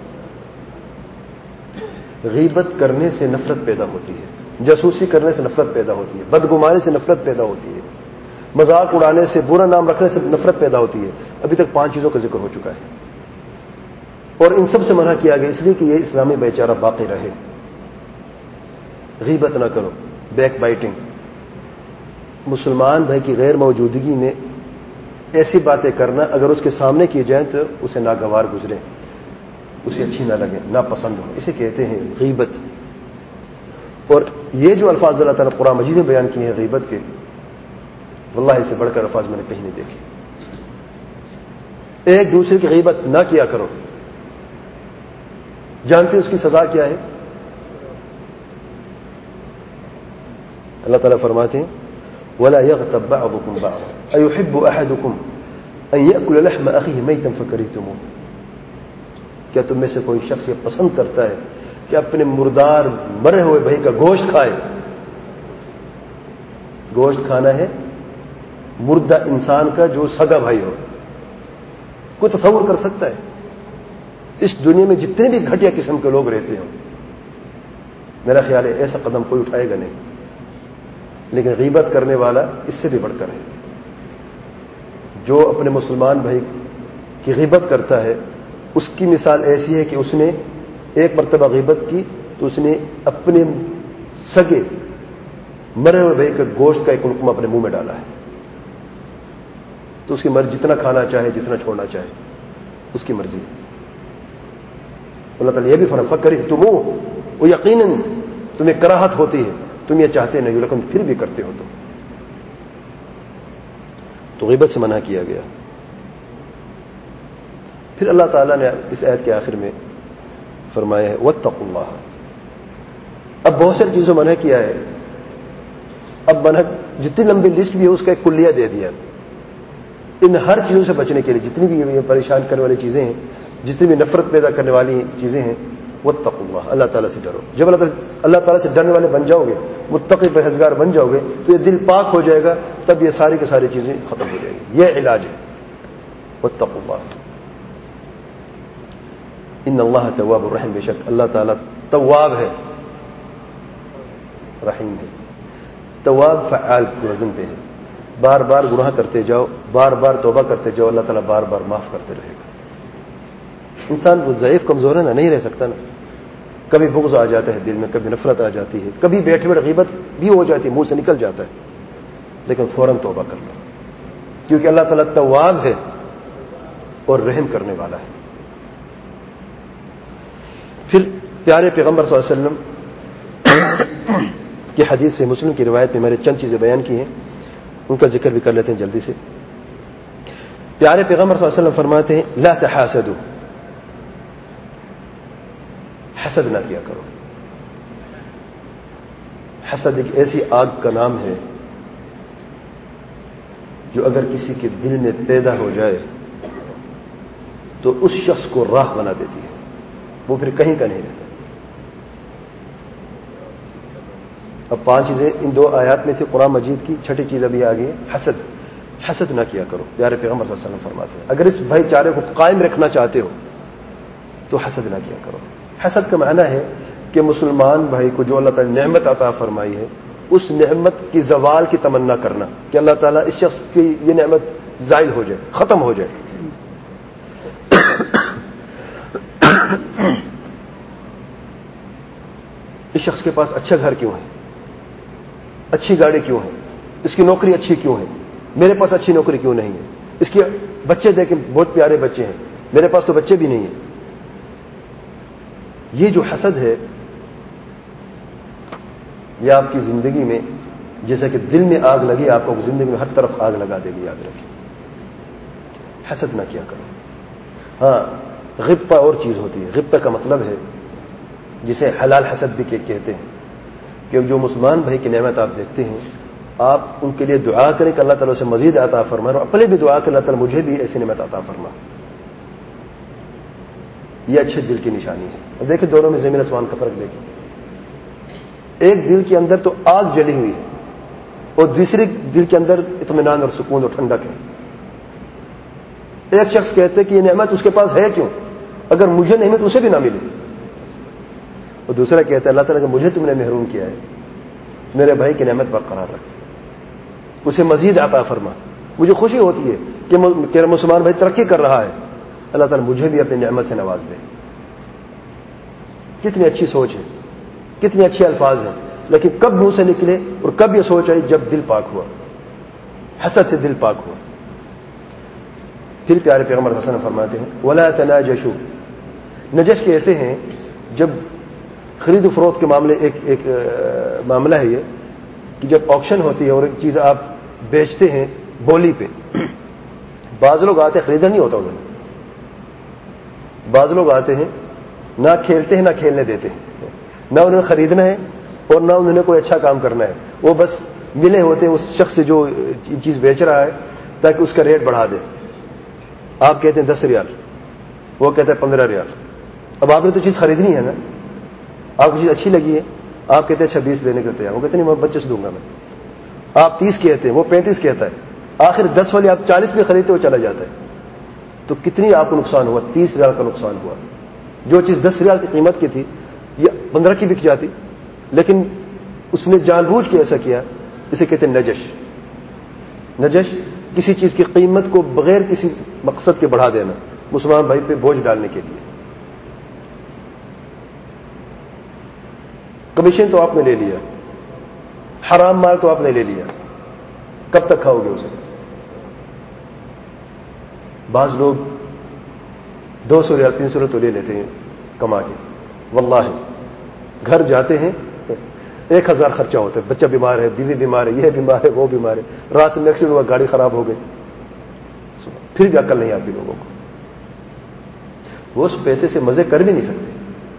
غیبت کرنے سے نفرت پیدا ہوتی ہے, جاسوسی کرنے سے نفرت پیدا ہوتی ہے, بدگمانی سے نفرت پیدا ہوتی ہے, مذاق اڑانے سے, برا نام رکھنے سے نفرت پیدا ہوتی ہے. ابھی تک پانچ چیزوں کا ذکر ہو چکا ہے, اور ان سب سے منع کیا گیا اس لیے کہ یہ اسلامی بھائی چارہ باقی رہے. غیبت نہ کرو, بیک بائٹنگ, مسلمان بھائی کی غیر موجودگی میں ایسی باتیں کرنا اگر اس کے سامنے کی جائیں تو اسے ناگوار گزرے, اسے اچھی نہ لگے, ناپسند ہو, اسے کہتے ہیں غیبت. اور یہ جو الفاظ اللہ تعالیٰ قرآن مجید میں بیان کیے ہیں غیبت کے, واللہ اس سے بڑھ کر الفاظ میں نے کہیں نہیں دیکھے. ایک دوسرے کی غیبت نہ کیا کرو. جانتے اس کی سزا کیا ہے؟ اللہ تعالیٰ فرماتے ہیں وَلَا يَغْتَبْ بَعْضُكُمْ بَعْضًا أَيُحِبُّ أَحَدُكُمْ أَن يَأْكُلَ لَحْمَ أَخِيهِ مَيْتًا فَكَرِهْتُمُوهُ, کیا تم میں سے کوئی شخص یہ پسند کرتا ہے کہ اپنے مردار مرے ہوئے بھائی کا گوشت کھائے؟ گوشت کھانا ہے مردہ انسان کا جو سگا بھائی ہو. کوئی تصور کر سکتا ہے؟ اس دنیا میں جتنے بھی گھٹیا قسم کے لوگ رہتے ہوں, میرا خیال ہے ایسا قدم کوئی اٹھائے گا نہیں. لیکن غیبت کرنے والا اس سے بھی بڑھ کر ہے. جو اپنے مسلمان بھائی کی غیبت کرتا ہے اس کی مثال ایسی ہے کہ اس نے ایک مرتبہ غیبت کی تو اس نے اپنے سگے مرے ہوئے بھائی کے گوشت کا ایک لقمہ اپنے منہ میں ڈالا ہے. تو اس کی مرضی, جتنا کھانا چاہے جتنا چھوڑنا چاہے اس کی مرضی. اللہ تعالیٰ یہ بھی فرق فکر تم وہ یقیناً تمہیں کراہت ہوتی ہے, تم یہ چاہتے نہیں لیکن پھر بھی کرتے ہو. تم تو غیبت سے منع کیا گیا. پھر اللہ تعالیٰ نے اس آیت کے آخر میں فرمایا ہے واتقوا اللہ. اب بہت ساری چیزوں منع کیا ہے, اب منع جتنی لمبی لسٹ بھی ہے اس کا ایک کلیہ دے دیا. ان ہر چیزوں سے بچنے کے لیے جتنی بھی پریشان کرنے والی چیزیں ہیں, جتنی بھی نفرت پیدا کرنے والی چیزیں ہیں, واتقوا اللہ, اللہ تعالیٰ سے ڈرو. جب اللہ تعالیٰ اللہ تعالیٰ سے ڈرنے والے بن جاؤ گے, متقی پرہیزگار بن جاؤ گے, تو یہ دل پاک ہو جائے گا, تب یہ ساری کی ساری چیزیں ختم ہو جائیں گی. یہ علاج ہے. واتقوا اللہ ان اللہ تواب الرحیم, بے شک اللہ تعالیٰ تواب ہے, رحیم ہے. تواب فعال کے وزن پہ ہے. بار بار گناہ کرتے جاؤ, بار بار توبہ کرتے جاؤ, اللہ تعالیٰ بار بار معاف کرتے رہے گا. انسان وہ ضعیف کمزور ہے نا, نہیں رہ سکتا نا. کبھی بغض آ جاتا ہے دل میں, کبھی نفرت آ جاتی ہے, کبھی بیٹھے بیٹھے غیبت بھی ہو جاتی ہے, منہ سے نکل جاتا ہے, لیکن فوراً توبہ کر لو, کیونکہ اللہ تعالیٰ تواب ہے اور رحم کرنے والا ہے. پھر پیارے پیغمبر صلی اللہ علیہ وسلم کی حدیث سے مسلم کی روایت میں میں نے چند چیزیں بیان کی ہیں, ان کا ذکر بھی کر لیتے ہیں جلدی سے. پیارے پیغمبر صلی اللہ علیہ وسلم فرماتے ہیں لا تحاسدوا, حسد نہ کیا کرو. حسد ایک ایسی آگ کا نام ہے جو اگر کسی کے دل میں پیدا ہو جائے تو اس شخص کو راہ بنا دیتی ہے, وہ پھر کہیں کا نہیں رہتا. اب پانچ چیزیں ان دو آیات میں تھی قرآن مجید کی, چھٹی چیز ابھی آ گئی ہے حسد. حسد نہ کیا کرو. پیارے پیغمبر صلی اللہ علیہ وسلم فرماتے ہیں اگر اس بھائی چارے کو قائم رکھنا چاہتے ہو تو حسد نہ کیا کرو. حسد کا معنی ہے کہ مسلمان بھائی کو جو اللہ تعالی نے نعمت عطا فرمائی ہے اس نعمت کی زوال کی تمنا کرنا کہ اللہ تعالیٰ اس شخص کی یہ نعمت زائل ہو جائے, ختم ہو جائے. اس شخص کے پاس اچھا گھر کیوں ہے, اچھی گاڑی کیوں ہے, اس کی نوکری اچھی کیوں ہے, میرے پاس اچھی نوکری کیوں نہیں ہے, اس کے بچے دیکھیں بہت پیارے بچے ہیں, میرے پاس تو بچے بھی نہیں ہیں. یہ جو حسد ہے یہ آپ کی زندگی میں جیسے کہ دل میں آگ لگی، آپ کو زندگی میں ہر طرف آگ لگا دے گی، یاد رکھیں۔ حسد نہ کیا کرو۔ ہاں غبطہ اور چیز ہوتی ہے، غبطہ کا مطلب ہے جسے حلال حسد بھی کہتے ہیں، کہ جو مسلمان بھائی کی نعمت آپ دیکھتے ہیں، آپ ان کے لیے دعا کریں کہ اللہ تعالیٰ سے مزید عطا فرمائے، اور اپنے بھی دعا کہ اللہ تعالیٰ مجھے بھی ایسی نعمت عطا فرما۔ یہ اچھے دل کی نشانی ہے۔ اور دیکھیں دونوں میں زمین آسمان کا فرق دیکھیں، ایک دل کے اندر تو آگ جلی ہوئی ہے اور دوسرے دل کے اندر اطمینان اور سکون اور ٹھنڈک ہے۔ ایک شخص کہتے کہ یہ نعمت اس کے پاس ہے کیوں، اگر مجھے نعمت اسے بھی نہ ملی، اور دوسرا کہتا ہے اللہ تعالیٰ کہ مجھے تم نے محروم کیا ہے، میرے بھائی کی نعمت برقرار رکھ، اسے مزید عطا فرما۔ مجھے خوشی ہوتی ہے کہ میرا مسلمان بھائی ترقی کر رہا ہے، اللہ تعالیٰ مجھے بھی اپنی نعمت سے نواز دے۔ کتنی اچھی سوچ ہے، کتنے اچھے الفاظ ہیں، لیکن کب منہ سے نکلے اور کب یہ سوچ آئی؟ جب دل پاک ہوا، حسد سے دل پاک ہوا۔ پھر پیارے پیغمبر صلی اللہ علیہ وسلم فرماتے ہیں وَلَا تَنَاجَشُوا، نجش کہتے ہیں جب خرید و فروخت کے معاملے ایک ایک معاملہ ہے یہ کہ جب آکشن ہوتی ہے اور ایک چیز آپ بیچتے ہیں بولی پہ، بعض لوگ آتے ہیں، خریدنا نہیں ہوتا انہوں نے، بعض لوگ آتے ہیں نہ کھیلتے ہیں نہ کھیلنے دیتے ہیں، نہ انہوں نے خریدنا ہے اور نہ انہوں نے کوئی اچھا کام کرنا ہے، وہ بس ملے ہوتے ہیں اس شخص سے جو چیز بیچ رہا ہے تاکہ اس کا ریٹ بڑھا دے۔ آپ کہتے ہیں دس ریال، وہ کہتا ہے پندرہ ریال۔ اب آپ نے تو چیز خریدنی ہے نا، آپ کو چیز اچھی لگی ہے، آپ کہتے ہیں اچھا بیس دینے کے تیار، وہ کہتے ہیں میں بچے سے دوں گا میں۔ آپ تیس کہتے ہیں، وہ پینتیس کہتا ہے، آخر دس والی آپ چالیس میں خریدتے وہ چلا جاتا ہے، تو کتنی آپ کو نقصان ہوا؟ تیس ریال کا نقصان ہوا۔ جو چیز دس ریال کی قیمت کی تھی یہ پندرہ کی بک جاتی، لیکن اس نے جان بوجھ کے ایسا کیا، اسے کہتے ہیں نجش۔ نجش کسی چیز کی قیمت کو بغیر کسی مقصد کے بڑھا دینا، مسلمان بھائی پہ بوجھ ڈالنے کے لیے۔ کمیشن تو آپ نے لے لیا، حرام مال تو آپ نے لے لیا، کب تک کھاؤ گے اسے؟ بعض لوگ دو سو ریال تین سو ریال تو لے لیتے ہیں کما کے، واللہ گھر جاتے ہیں ایک ہزار خرچہ ہوتا ہے، بچہ بیمار ہے، بیوی بیمار ہے، یہ بیمار ہے، وہ بیمار ہے، راستے میں ایکسیڈنٹ ہوا، گاڑی خراب ہو گئی، پھر بھی عقل نہیں آتی لوگوں کو، وہ اس پیسے سے مزے کر بھی نہیں سکتے۔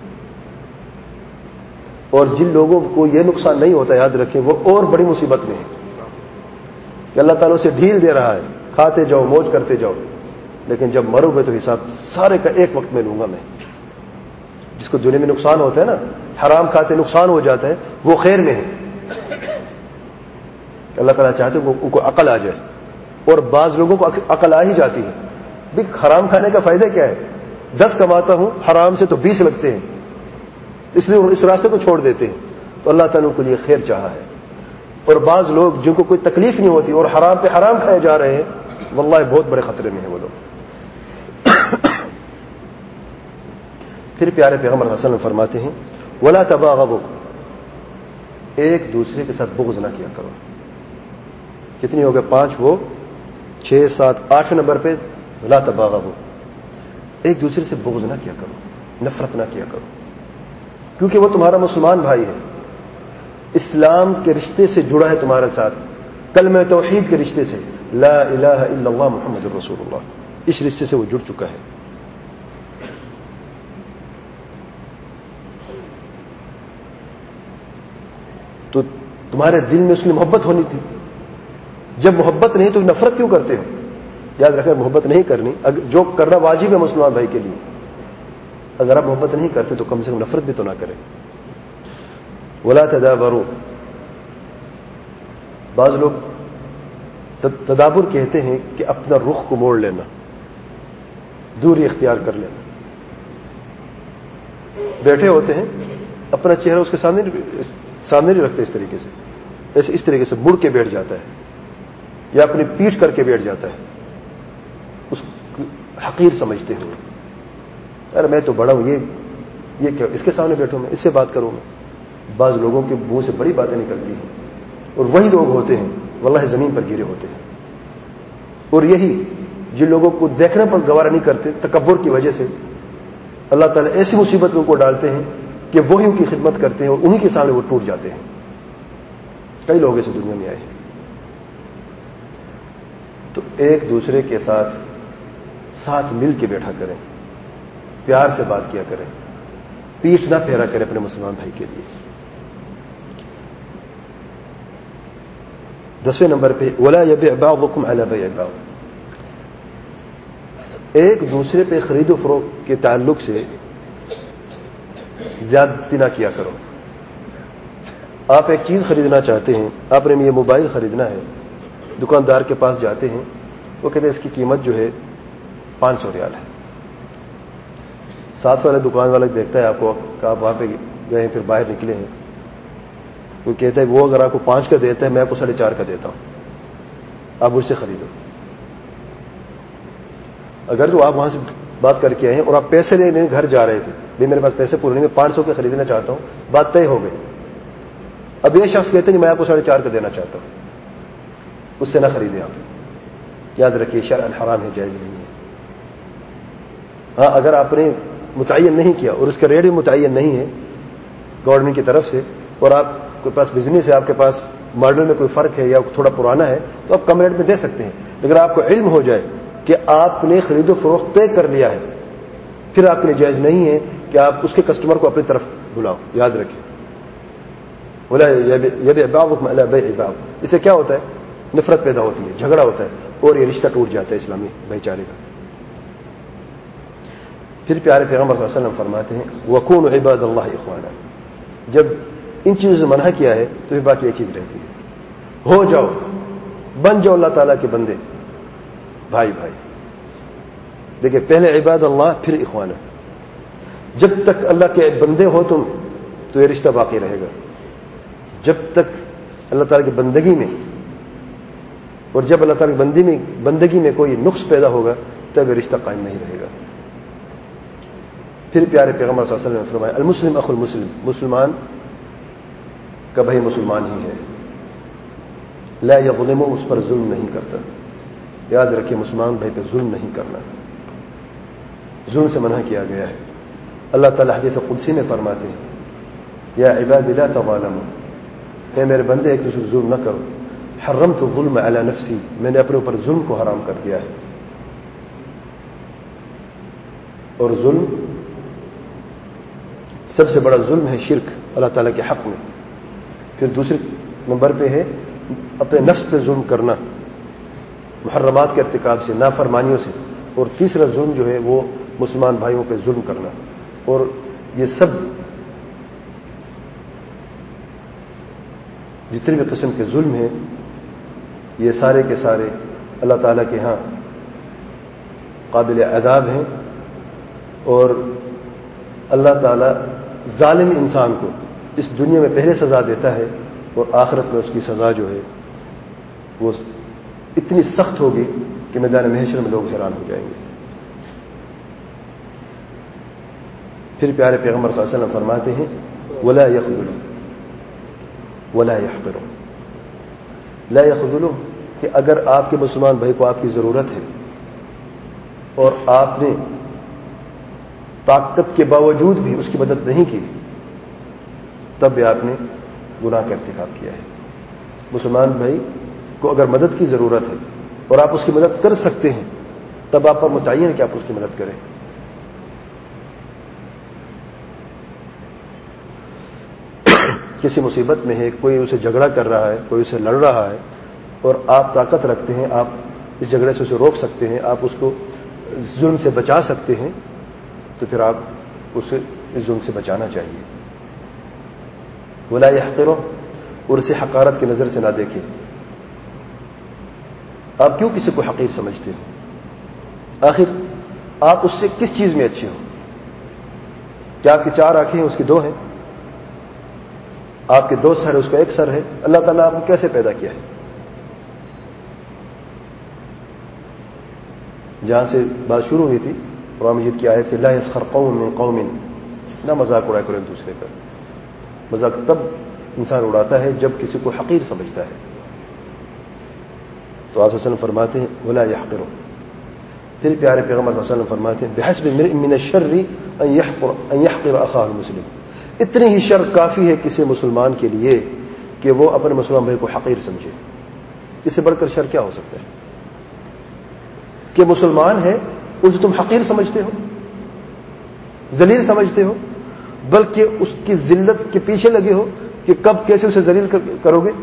اور جن لوگوں کو یہ نقصان نہیں ہوتا، یاد رکھیں وہ اور بڑی مصیبت میں ہے کہ اللہ تعالیٰ سے ڈھیل دے رہا ہے، کھاتے جاؤ موج کرتے جاؤ، لیکن جب مرو گے تو حساب سارے کا ایک وقت میں لوں گا میں۔ جس کو دنیا میں نقصان ہوتا ہے نا، حرام کھاتے نقصان ہو جاتا ہے، وہ خیر میں ہے۔ اللہ تعالیٰ چاہتے ہیں ان کو عقل آ جائے، اور بعض لوگوں کو عقل آ ہی جاتی ہے، بھی حرام کھانے کا فائدہ کیا ہے؟ دس کماتا ہوں، حرام سے تو بیس لگتے ہیں، اس لیے اس راستے کو چھوڑ دیتے ہیں، تو اللہ تعالیٰ کے لیے خیر چاہا ہے۔ اور بعض لوگ جن کو کوئی تکلیف نہیں ہوتی اور حرام پہ حرام کھائے جا رہے ہیں، واللہ بہت بڑے خطرے میں ہیں وہ لوگ۔ پھر پیارے پیغمبر صلی اللہ علیہ وسلم فرماتے ہیں وَلَا تَبَاغَضُوا، ایک دوسرے کے ساتھ بغض نہ کیا کرو۔ کتنی ہو گئے؟ پانچ، وہ چھ سات آٹھ نمبر پہ وَلَا تَبَاغَضُوا، ایک دوسرے سے بغض نہ کیا کرو، نفرت نہ کیا کرو، کیونکہ وہ تمہارا مسلمان بھائی ہے، اسلام کے رشتے سے جڑا ہے تمہارے ساتھ، کلمہ توحید کے رشتے سے، لا الہ الا اللہ محمد الرسول اللہ، اس رشتے سے وہ جڑ چکا ہے۔ تو تمہارے دل میں اس کی محبت ہونی تھی، جب محبت نہیں تو نفرت کیوں کرتے ہو؟ یاد رکھیں محبت نہیں کرنی، جو کرنا واجب ہے مسلمان بھائی کے لیے، اگر آپ محبت نہیں کرتے تو کم سے کم نفرت بھی تو نہ کریں۔ ولا تدابروا، بعض لوگ تدابر کہتے ہیں کہ اپنا رخ کو موڑ لینا، دوری اختیار کر لینا۔ بیٹھے ہوتے ہیں، اپنا چہرہ اس کے سامنے سامنے نہیں رکھتے، اس طریقے سے ایسے اس طریقے سے مڑ کے بیٹھ جاتا ہے، یا اپنی پیٹھ کر کے بیٹھ جاتا ہے، اس حقیر سمجھتے ہوئے، ارے میں تو بڑا ہوں، یہ یہ کیا اس کے سامنے بیٹھوں میں، اس سے بات کروں میں۔ بعض لوگوں کے منہ سے بڑی باتیں نکلتی ہیں، اور وہی لوگ ہوتے ہیں واللہ زمین پر گرے ہوتے ہیں۔ اور یہی جن لوگوں کو دیکھنے پر گوارا نہیں کرتے، تکبر کی وجہ سے اللہ تعالیٰ ایسی مصیبت میں ان کو ڈالتے ہیں کہ وہی ان کی خدمت کرتے ہیں اور انہی کے سامنے وہ ٹوٹ جاتے ہیں۔ کئی لوگ اس دنیا میں آئے ہیں. تو ایک دوسرے کے ساتھ ساتھ مل کے بیٹھا کریں, پیار سے بات کیا کریں, پیٹھ نہ پھیرا کریں اپنے مسلمان بھائی کے لیے. دسویں نمبر پہ ولا یبیع بعضکم علی بیع بعض, ایک دوسرے پہ خرید و فروخت کے تعلق سے زیادتی نہ کیا کرو. آپ ایک چیز خریدنا چاہتے ہیں, آپ نے یہ موبائل خریدنا ہے, دکاندار کے پاس جاتے ہیں, وہ کہتے ہیں اس کی قیمت جو ہے پانچ سو ریال ہے. سات سو والے دکان والا دیکھتا ہے آپ کو کہ آپ وہاں پہ گئے ہیں, پھر باہر نکلے ہیں, وہ کہتا ہے وہ اگر آپ کو پانچ کا دیتا ہے میں آپ کو ساڑھے چار کا دیتا ہوں, آپ مجھ سے خریدو. اگر تو آپ وہاں سے بات کر کے آئے ہیں اور آپ پیسے لینے گھر جا رہے تھے, بھائی میرے پاس پیسے پورے نہیں, میں پانچ سو کے خریدنا چاہتا ہوں, بات طے ہو گئی. اب یہ شخص کہتے ہیں کہ میں آپ کو ساڑھے چار کا دینا چاہتا ہوں, اس سے نہ خریدیں آپ. یاد رکھیے شرعاً حرام ہے, جائز نہیں ہے. ہاں اگر آپ نے متعین نہیں کیا اور اس کا ریٹ بھی متعین نہیں ہے گورنمنٹ کی طرف سے, اور آپ کے پاس بزنس ہے, آپ کے پاس ماڈل میں کوئی فرق ہے یا تھوڑا پرانا ہے, تو آپ کم ریٹ میں دے سکتے ہیں. اگر آپ کو علم ہو جائے کہ آپ نے خرید و فروخت طے کر لیا ہے, پھر آپ کے لیے جائز نہیں ہے کہ آپ اس کے کسٹمر کو اپنی طرف بلاؤ. یاد رکھیں ولا یبیع بعضکم علی بیع بعض, اس سے کیا ہوتا ہے, نفرت پیدا ہوتی ہے, جھگڑا ہوتا ہے, اور یہ رشتہ ٹوٹ جاتا ہے اسلامی بھائی چارے کا. پھر پیارے پیغمبر صلی اللہ علیہ وسلم فرماتے ہیں وَكُونُوا عِبَادَ اللَّهِ إِخْوَانًا, جب ان چیزوں سے منع کیا ہے تو پھر باقی ایک چیز رہتی ہے, ہو جاؤ, بن جاؤ اللہ تعالیٰ کے بندے, بھائی بھائی. دیکھیں پہلے عباد اللہ پھر اخوانا. جب تک اللہ کے بندے ہو تم تو یہ رشتہ باقی رہے گا. جب تک اللہ تعالیٰ کی بندگی میں, اور جب اللہ تعالیٰ کی بندی میں بندگی میں کوئی نقص پیدا ہوگا تب یہ رشتہ قائم نہیں رہے گا. پھر پیارے پیغمبر صلی اللہ علیہ وسلم نے فرمایا المسلم اخو المسلم, مسلمان کا بھائی مسلمان ہی ہے, لا یظلم, اس پر ظلم نہیں کرتا. یاد رکھیں مسلمان بھائی پہ ظلم نہیں کرنا, ظلم سے منع کیا گیا ہے. اللہ تعالیٰ حدیث قدسی میں فرماتے ہیں یا عباد لا تظالموا, اے میرے بندے ایک دوسرے ظلم نہ کرو. حرمت الظلم علی نفسی, میں نے اپنے اوپر ظلم کو حرام کر دیا ہے. اور ظلم سب سے بڑا ظلم ہے شرک اللہ تعالیٰ کے حق میں. پھر دوسرے نمبر پہ ہے اپنے نفس پہ ظلم کرنا محرمات کے ارتکاب سے, نافرمانیوں سے. اور تیسرا ظلم جو ہے وہ مسلمان بھائیوں پہ ظلم کرنا. اور یہ سب جتنے بھی قسم کے ظلم ہیں یہ سارے کے سارے اللہ تعالیٰ کے ہاں قابل عذاب ہیں. اور اللہ تعالیٰ ظالم انسان کو اس دنیا میں پہلے سزا دیتا ہے, اور آخرت میں اس کی سزا جو ہے وہ اتنی سخت ہوگی کہ میدان محشر میں لوگ حیران ہو جائیں گے. پھر پیارے پیغمبر صلی اللہ علیہ وسلم فرماتے ہیں ولا يخذل ولا يحقر, لا يخذل, کہ اگر آپ کے مسلمان بھائی کو آپ کی ضرورت ہے اور آپ نے طاقت کے باوجود بھی اس کی مدد نہیں کی, تب بھی آپ نے گناہ کا ارتکاب کیا ہے. مسلمان بھائی کو اگر مدد کی ضرورت ہے اور آپ اس کی مدد کر سکتے ہیں تب آپ پر متعین ہے کہ آپ اس کی مدد کریں. کسی مصیبت میں ہے, کوئی اسے جھگڑا کر رہا ہے, کوئی اسے لڑ رہا ہے, اور آپ طاقت رکھتے ہیں, آپ اس جھگڑے سے اسے روک سکتے ہیں, آپ اس کو ظلم سے بچا سکتے ہیں, تو پھر آپ اسے اس ظلم سے بچانا چاہیے. ولا يحقر, اور اسے حقارت کی نظر سے نہ دیکھیں. آپ کیوں کسی کو حقیر سمجھتے ہیں؟ آخر آپ اس سے کس چیز میں اچھے ہو؟ کیا آپ کی چار آنکھیں ہیں, اس کی دو ہیں؟ آپ کے دو سر ہے, اس کا ایک سر ہے. اللہ تعالیٰ آپ کو کیسے پیدا کیا ہے؟ جہاں سے بات شروع ہوئی تھی قرآن مجید کی آیت سے لا يسخر قوم من قوم, نہ مذاق اڑایا کرو ایک دوسرے کا. مذاق تب انسان اڑاتا ہے جب کسی کو حقیر سمجھتا ہے. تو آپ صلی اللہ علیہ وسلم فرماتے ہیں ولا يحقر. پھر پیارے پیغمبر صلی اللہ علیہ وسلم فرماتے ہیں بحسب امرئ من الشر ان يحقر ان يحقر اخاه المسلم, اتنی ہی شر کافی ہے کسی مسلمان کے لیے کہ وہ اپنے مسلمان بھائی کو حقیر سمجھے. اس سے بڑھ کر شر کیا ہو سکتا ہے کہ مسلمان ہے اسے تم حقیر سمجھتے ہو, ذلیل سمجھتے ہو, بلکہ اس کی ذلت کے پیچھے لگے ہو کہ کب کیسے اسے ذلیل کرو گے.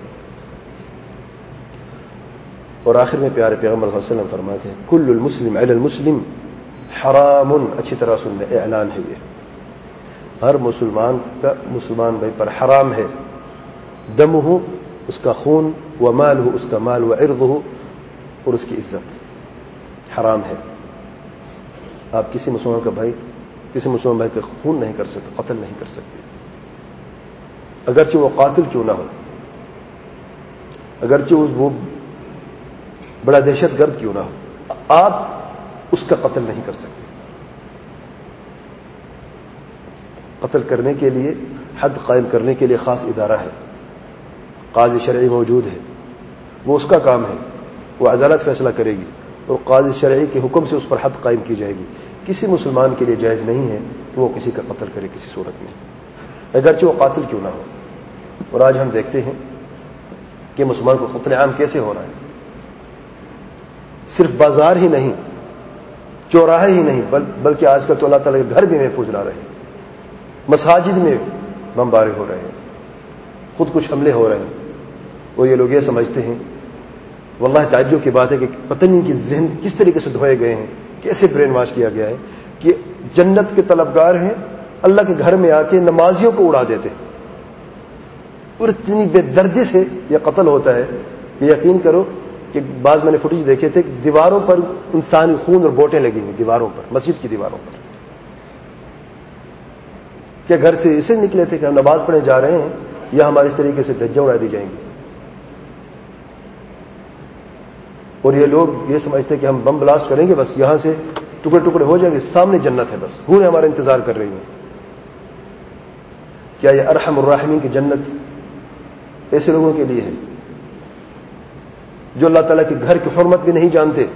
اور آخر میں پیارے پیغمبر صلی اللہ علیہ وسلم فرماتے ہیں کل المسلم علی المسلم حرام. اچھی طرح سننا, اعلان ہے یہ, ہر مسلمان کا مسلمان بھائی پر حرام ہے. دمہ, اس کا خون, و مالہ, اس کا مال, و عرضہ, اور اس کی عزت حرام ہے. آپ کسی مسلمان کا بھائی کسی مسلمان بھائی کا خون نہیں کر سکتے, قتل نہیں کر سکتے, اگرچہ وہ قاتل کیوں نہ ہو, اگرچہ وہ بڑا دہشت گرد کیوں نہ ہو, آپ اس کا قتل نہیں کر سکتے. قتل کرنے کے لیے, حد قائم کرنے کے لیے خاص ادارہ ہے, قاضی شرعی موجود ہے, وہ اس کا کام ہے, وہ عدالت فیصلہ کرے گی اور قاضی شرعی کے حکم سے اس پر حد قائم کی جائے گی. کسی مسلمان کے لیے جائز نہیں ہے کہ وہ کسی کا قتل کرے کسی صورت میں, اگرچہ وہ قاتل کیوں نہ ہو. اور آج ہم دیکھتے ہیں کہ مسلمان کو قتل عام کیسے ہو رہا ہے. صرف بازار ہی نہیں, چوراہے ہی نہیں, بل بلکہ آج کل تو اللہ تعالیٰ کے گھر بھی محفوظ نہ رہے, مساجد میں بمبارے ہو رہے ہیں, خود کچھ حملے ہو رہے ہیں. اور یہ لوگ یہ سمجھتے ہیں, واللہ تعجب کی بات ہے کہ پتہ نہیں کہ ذہن کس طریقے سے دھوئے گئے ہیں, کیسے برین واش کیا گیا ہے کہ جنت کے طلبگار ہیں, اللہ کے گھر میں آ کے نمازیوں کو اڑا دیتے ہیں. اور اتنی بے دردی سے یہ قتل ہوتا ہے کہ یقین کرو کہ بعض میں نے فوٹیج دیکھے تھے, دیواروں پر انسانی خون اور بوٹیں لگی ہوئی, دیواروں پر, مسجد کی دیواروں پر. کیا گھر سے اسے نکلے تھے کہ ہم نماز پڑھنے جا رہے ہیں یا ہمارے اس طریقے سے دھجیاں اڑا دی جائیں گی. اور یہ لوگ یہ سمجھتے ہیں کہ ہم بم بلاسٹ کریں گے, بس یہاں سے ٹکڑے ٹکڑے ہو جائیں گے, سامنے جنت ہے, بس حوریں ہمارا انتظار کر رہی ہیں. کیا یہ ارحم الراحمین کی جنت ایسے لوگوں کے لیے ہے جو اللہ تعالیٰ کے گھر کی حرمت بھی نہیں جانتے.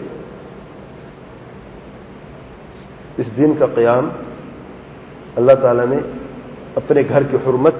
اس دین کا قیام اللہ تعالیٰ نے اپنے گھر کی حرمت,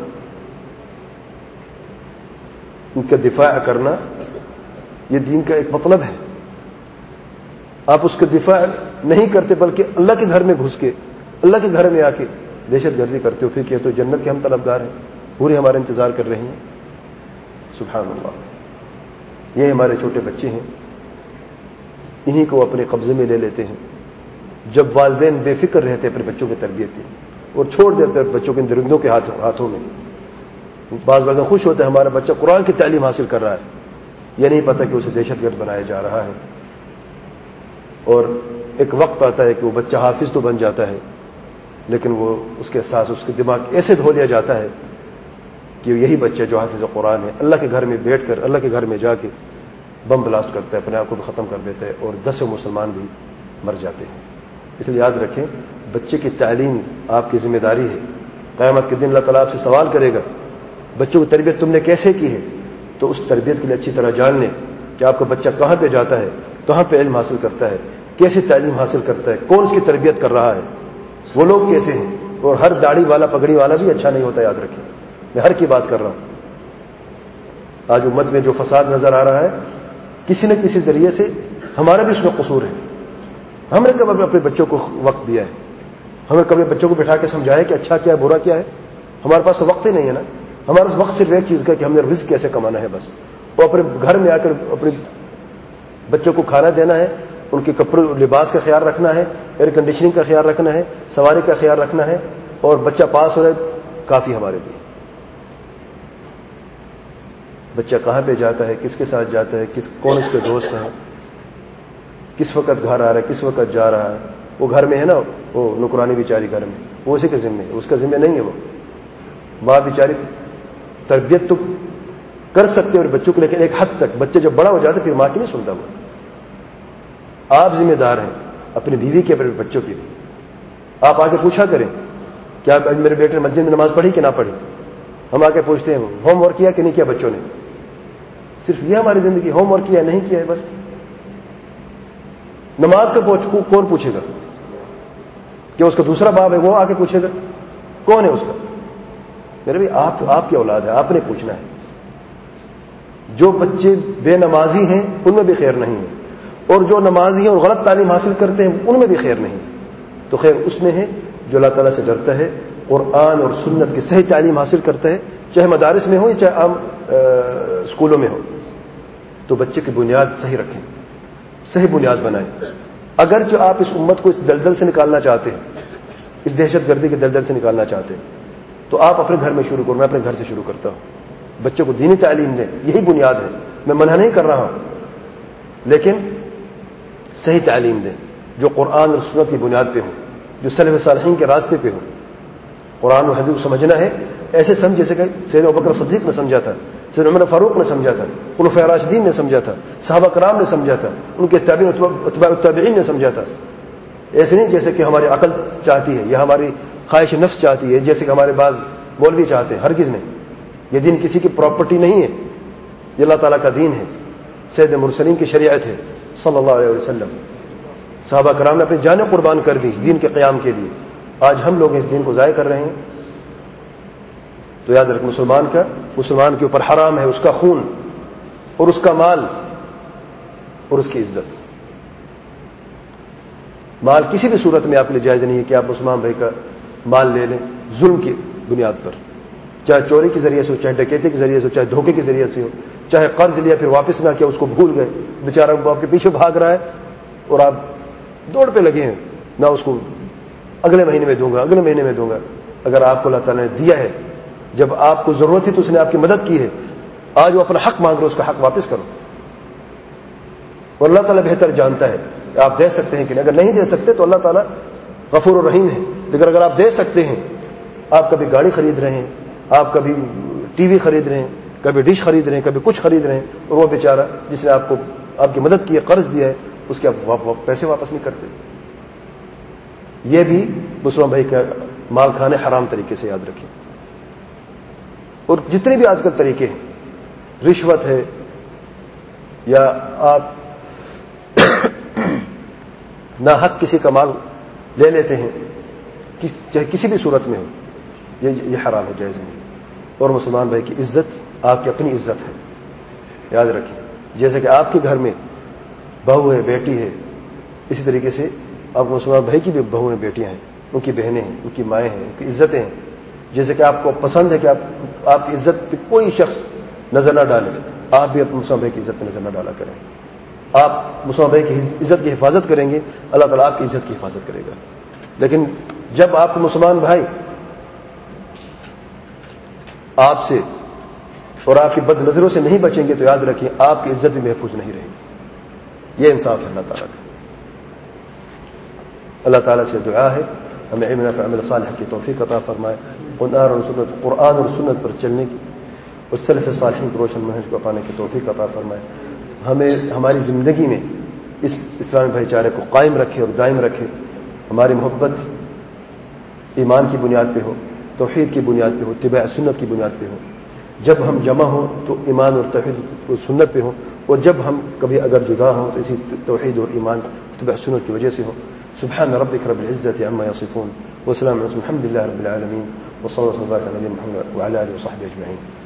ان کا دفاع کرنا, یہ دین کا ایک مطلب ہے. آپ اس کا دفاع نہیں کرتے بلکہ اللہ کے گھر میں گھس کے, اللہ کے گھر میں آ کے دہشت گردی کرتے ہو, پھر کہتے ہو جنت کے ہم طلبگار ہیں, پورے ہمارا انتظار کر رہے ہیں. سبحان اللہ. یہ ہمارے چھوٹے بچے ہیں, انہی کو اپنے قبضے میں لے لیتے ہیں. جب والدین بے فکر رہتے ہیں اپنے بچوں کی تربیت کی اور چھوڑ دیتے ہیں بچوں کے درندوں کے ہاتھوں میں. بعض والدین خوش ہوتے ہیں ہمارا بچہ قرآن کی تعلیم حاصل کر رہا ہے, یہ نہیں پتہ کہ اسے دہشت گرد بنایا جا رہا ہے. اور ایک وقت آتا ہے کہ وہ بچہ حافظ تو بن جاتا ہے, لیکن وہ اس کے ساتھ اس کے دماغ ایسے دھو لیا جاتا ہے کہ یہی بچہ جو حافظ قرآن ہے اللہ کے گھر میں بیٹھ کر, اللہ کے گھر میں جا کے بم بلاسٹ کرتا ہے, اپنے آپ کو بھی ختم کر دیتا ہے, اور دسوں مسلمان بھی مر جاتے ہیں. اس لیے یاد رکھیں, بچے کی تعلیم آپ کی ذمہ داری ہے. قیامت کے دن اللہ تعالیٰ آپ سے سوال کرے گا بچوں کی تربیت تم نے کیسے کی ہے. تو اس تربیت کے لیے اچھی طرح جان لیں کہ آپ کا بچہ کہاں پہ جاتا ہے, کہاں پہ علم حاصل کرتا ہے, کیسے تعلیم حاصل کرتا ہے, کون اس کی تربیت کر رہا ہے, وہ لوگ کیسے ہیں. اور ہر داڑھی والا پگڑی والا بھی اچھا نہیں ہوتا, یاد رکھیں. میں ہر کی بات کر رہا ہوں. آج امت میں جو فساد نظر آ رہا ہے, کسی نہ کسی ذریعے سے ہمارا بھی اس میں قصور ہے. ہم نے کب اپنے بچوں کو وقت دیا ہے, ہمیں کبھی بچوں کو بٹھا کے سمجھایا کہ اچھا کیا ہے برا کیا ہے. ہمارے پاس تو وقت ہی نہیں ہے نا. ہمارا وقت صرف ایک چیز کا کہ ہم نے رزق کیسے کمانا ہے بس, اور اپنے گھر میں آ کر اپنے بچوں کو کھانا دینا ہے, ان کے کپڑے لباس کا خیال رکھنا ہے, ایئر کنڈیشننگ کا خیال رکھنا ہے, سواری کا خیال رکھنا ہے, اور بچہ پاس ہو رہا ہے کافی ہمارے لیے. بچہ کہاں پہ جاتا ہے, کس کے ساتھ جاتا ہے, کس کون اس کے دوست ہیں, کس وقت گھر آ رہا ہے, کس وقت جا رہا ہے. وہ گھر میں ہے نا, وہ نکرانی بیچاری گھر میں, وہ اسی کے ذمہ ہے, اس کا ذمہ نہیں ہے. وہ ماں بیچاری تربیت تو کر سکتے اور بچوں کو, لیکن ایک حد تک. بچے جب بڑا ہو جاتا ہے پھر ماں کی نہیں سنتا. وہ آپ ذمہ دار ہیں اپنی بیوی کے, اپنے بچوں کی بھی. آپ آگے پوچھا کریں کہ آپ میرے بیٹے نے مسجد میں نماز پڑھی کہ نہ پڑھی. ہم آگے پوچھتے ہیں ہوم ورک کیا کہ نہیں کیا بچوں نے. صرف یہ ہماری زندگی, ہوم ورک کیا نہیں کیا ہے بس. نماز کا کون پوچھے گا؟ کہ اس کا دوسرا باپ ہے وہ آ کے پوچھے گا؟ کون ہے اس کا؟ میرے بھی آپ آپ کی اولاد ہے, آپ نے پوچھنا ہے. جو بچے بے نمازی ہیں ان میں بھی خیر نہیں ہے، اور جو نمازی ہیں اور غلط تعلیم حاصل کرتے ہیں ان میں بھی خیر نہیں. تو خیر اس میں ہے جو اللہ تعالیٰ سے ڈرتا ہے، قرآن اور سنت کی صحیح تعلیم حاصل کرتا ہے، چاہے مدارس میں ہو یا چاہے عام اسکولوں میں ہو. تو بچے کی بنیاد صحیح رکھیں، صحیح بنیاد بنائیں. اگرچہ آپ اس امت کو اس دلدل سے نکالنا چاہتے ہیں، اس دہشت گردی کے دلدل سے نکالنا چاہتے ہیں، تو آپ اپنے گھر میں شروع کرو. میں اپنے گھر سے شروع کرتا ہوں. بچے کو دینی تعلیم دیں، یہی بنیاد ہے. میں منع نہیں کر رہا ہوں، لیکن صحیح تعلیم دیں جو قرآن اور سنت کی بنیاد پہ ہو، جو سلف صالحین کے راستے پہ ہو. قرآن و حدیث کو سمجھنا ہے ایسے سمجھ جیسے کہ سیدنا ابوبکر صدیق نے سمجھا تھا، سیدنا عمر فاروق نے سمجھا تھا، خلفاء راشدین نے سمجھا تھا، صحابہ کرام نے سمجھا تھا، ان کے تابعین اتباع التابعین نے سمجھا تھا. ایسے نہیں جیسے کہ ہماری عقل چاہتی ہے یا ہماری خواہش نفس چاہتی ہے، جیسے کہ ہمارے بعض مولوی چاہتے ہیں. ہرگز نہیں. یہ دین کسی کی پراپرٹی نہیں ہے، یہ اللہ تعالیٰ کا دین ہے، سید مرسلین کی شریعت ہے صلی اللہ علیہ وسلم. صحابہ کرام نے اپنی جانیں قربان کر دی دین کے قیام کے لیے. آج ہم لوگ اس دین کو ضائع کر رہے ہیں. تو یاد رکھ، مسلمان کا مسلمان کے اوپر حرام ہے اس کا خون اور اس کا مال اور اس کی عزت. مال کسی بھی صورت میں آپ کے لیے جائز نہیں ہے کہ آپ مسلمان بھائی کا مال لے لیں ظلم کی بنیاد پر، چاہے چوری کے ذریعے سے ہو، چاہے ڈکیتی کے ذریعے سے ہو، چاہے دھوکے کے ذریعے سے ہو، چاہے قرض لیا پھر واپس نہ کیا، اس کو بھول گئے، بیچارہ وہ آپ کے پیچھے بھاگ رہا ہے اور آپ دوڑ پہ لگے ہیں، نہ اس کو اگلے مہینے میں دوں گا اگلے مہینے میں دوں گا. اگر آپ کو اللہ تعالیٰ نے دیا ہے، جب آپ کو ضرورت تھی تو اس نے آپ کی مدد کی ہے، آج وہ اپنا حق مانگ رہے، اس کا حق واپس کرو. اور اللہ تعالیٰ بہتر جانتا ہے کہ آپ دے سکتے ہیں کہ نہیں. اگر نہیں دے سکتے تو اللہ تعالیٰ غفور الرحیم ہے. لیکن اگر آپ دے سکتے ہیں، آپ کبھی گاڑی خرید رہے ہیں، آپ کبھی ٹی وی خرید رہے ہیں، کبھی ڈش خرید رہے ہیں، کبھی کچھ خرید رہے ہیں، اور وہ بیچارہ جس نے آپ کو آپ کی مدد کی ہے، قرض دیا ہے، اس کے آپ پیسے واپس نہیں کرتے. یہ بھی مسلمان بھائی کا مال کھانے حرام طریقے سے یاد رکھیں. اور جتنے بھی آج کل طریقے ہیں، رشوت ہے یا آپ نہ حق کسی کا مال لے لیتے ہیں، چاہے کسی بھی صورت میں ہو، یہ یہ حرام ہے، جائز نہیں. اور مسلمان بھائی کی عزت آپ کی اپنی عزت ہے، یاد رکھیں. جیسے کہ آپ کے گھر میں بہو ہے، بیٹی ہے، اسی طریقے سے آپ مسلمان بھائی کی بھی بہو ہیں، بیٹیاں ہیں، ان کی بہنیں ہیں، ان کی مائیں ہیں، ان کی عزتیں ہیں. جیسے کہ آپ کو پسند ہے کہ آپ آپ کی عزت پہ کوئی شخص نظر نہ ڈالے، آپ بھی اپنے مسلمان بھائی کی عزت پہ نظر نہ ڈالا کریں. آپ مسلمان بھائی کی عزت کی حفاظت کریں گے، اللہ تعالیٰ آپ کی عزت کی حفاظت کرے گا. لیکن جب آپ کے مسلمان بھائی آپ سے اور آپ کی بد نظروں سے نہیں بچیں گے تو یاد رکھیں آپ کی عزت بھی محفوظ نہیں رہے گی. یہ انصاف ہے اللہ تعالیٰ کا. اللہ تعالیٰ سے دعا ہے ہمیں علم نافع عمل صالح کی توفیق عطا فرمائے، قرآن اور سنت قرآن اور سنت پر چلنے کی اور سلف صالحین کی روشن منہج کو اپانے کی توفیق عطا فرمائے. ہمیں ہماری زندگی میں اس اسلامی بھائی چارے کو قائم رکھے اور دائم رکھے. ہماری محبت ایمان کی بنیاد پہ ہو، توحید کی بنیاد پہ ہو، اتباع سنت کی بنیاد پہ ہو. جب ہم جمع ہوں تو ایمان اور توحید اور سنت پہ ہوں، اور جب ہم کبھی اگر جدا ہوں تو اسی توحید اور ایمان اتباع سنت کی وجہ سے ہو. سبحان ربک رب العزة عما يصفون وسلام على الحمد لله رب العالمين وصلى الله وسلم على نبينا محمد وعلى آله وصحبه أجمعين.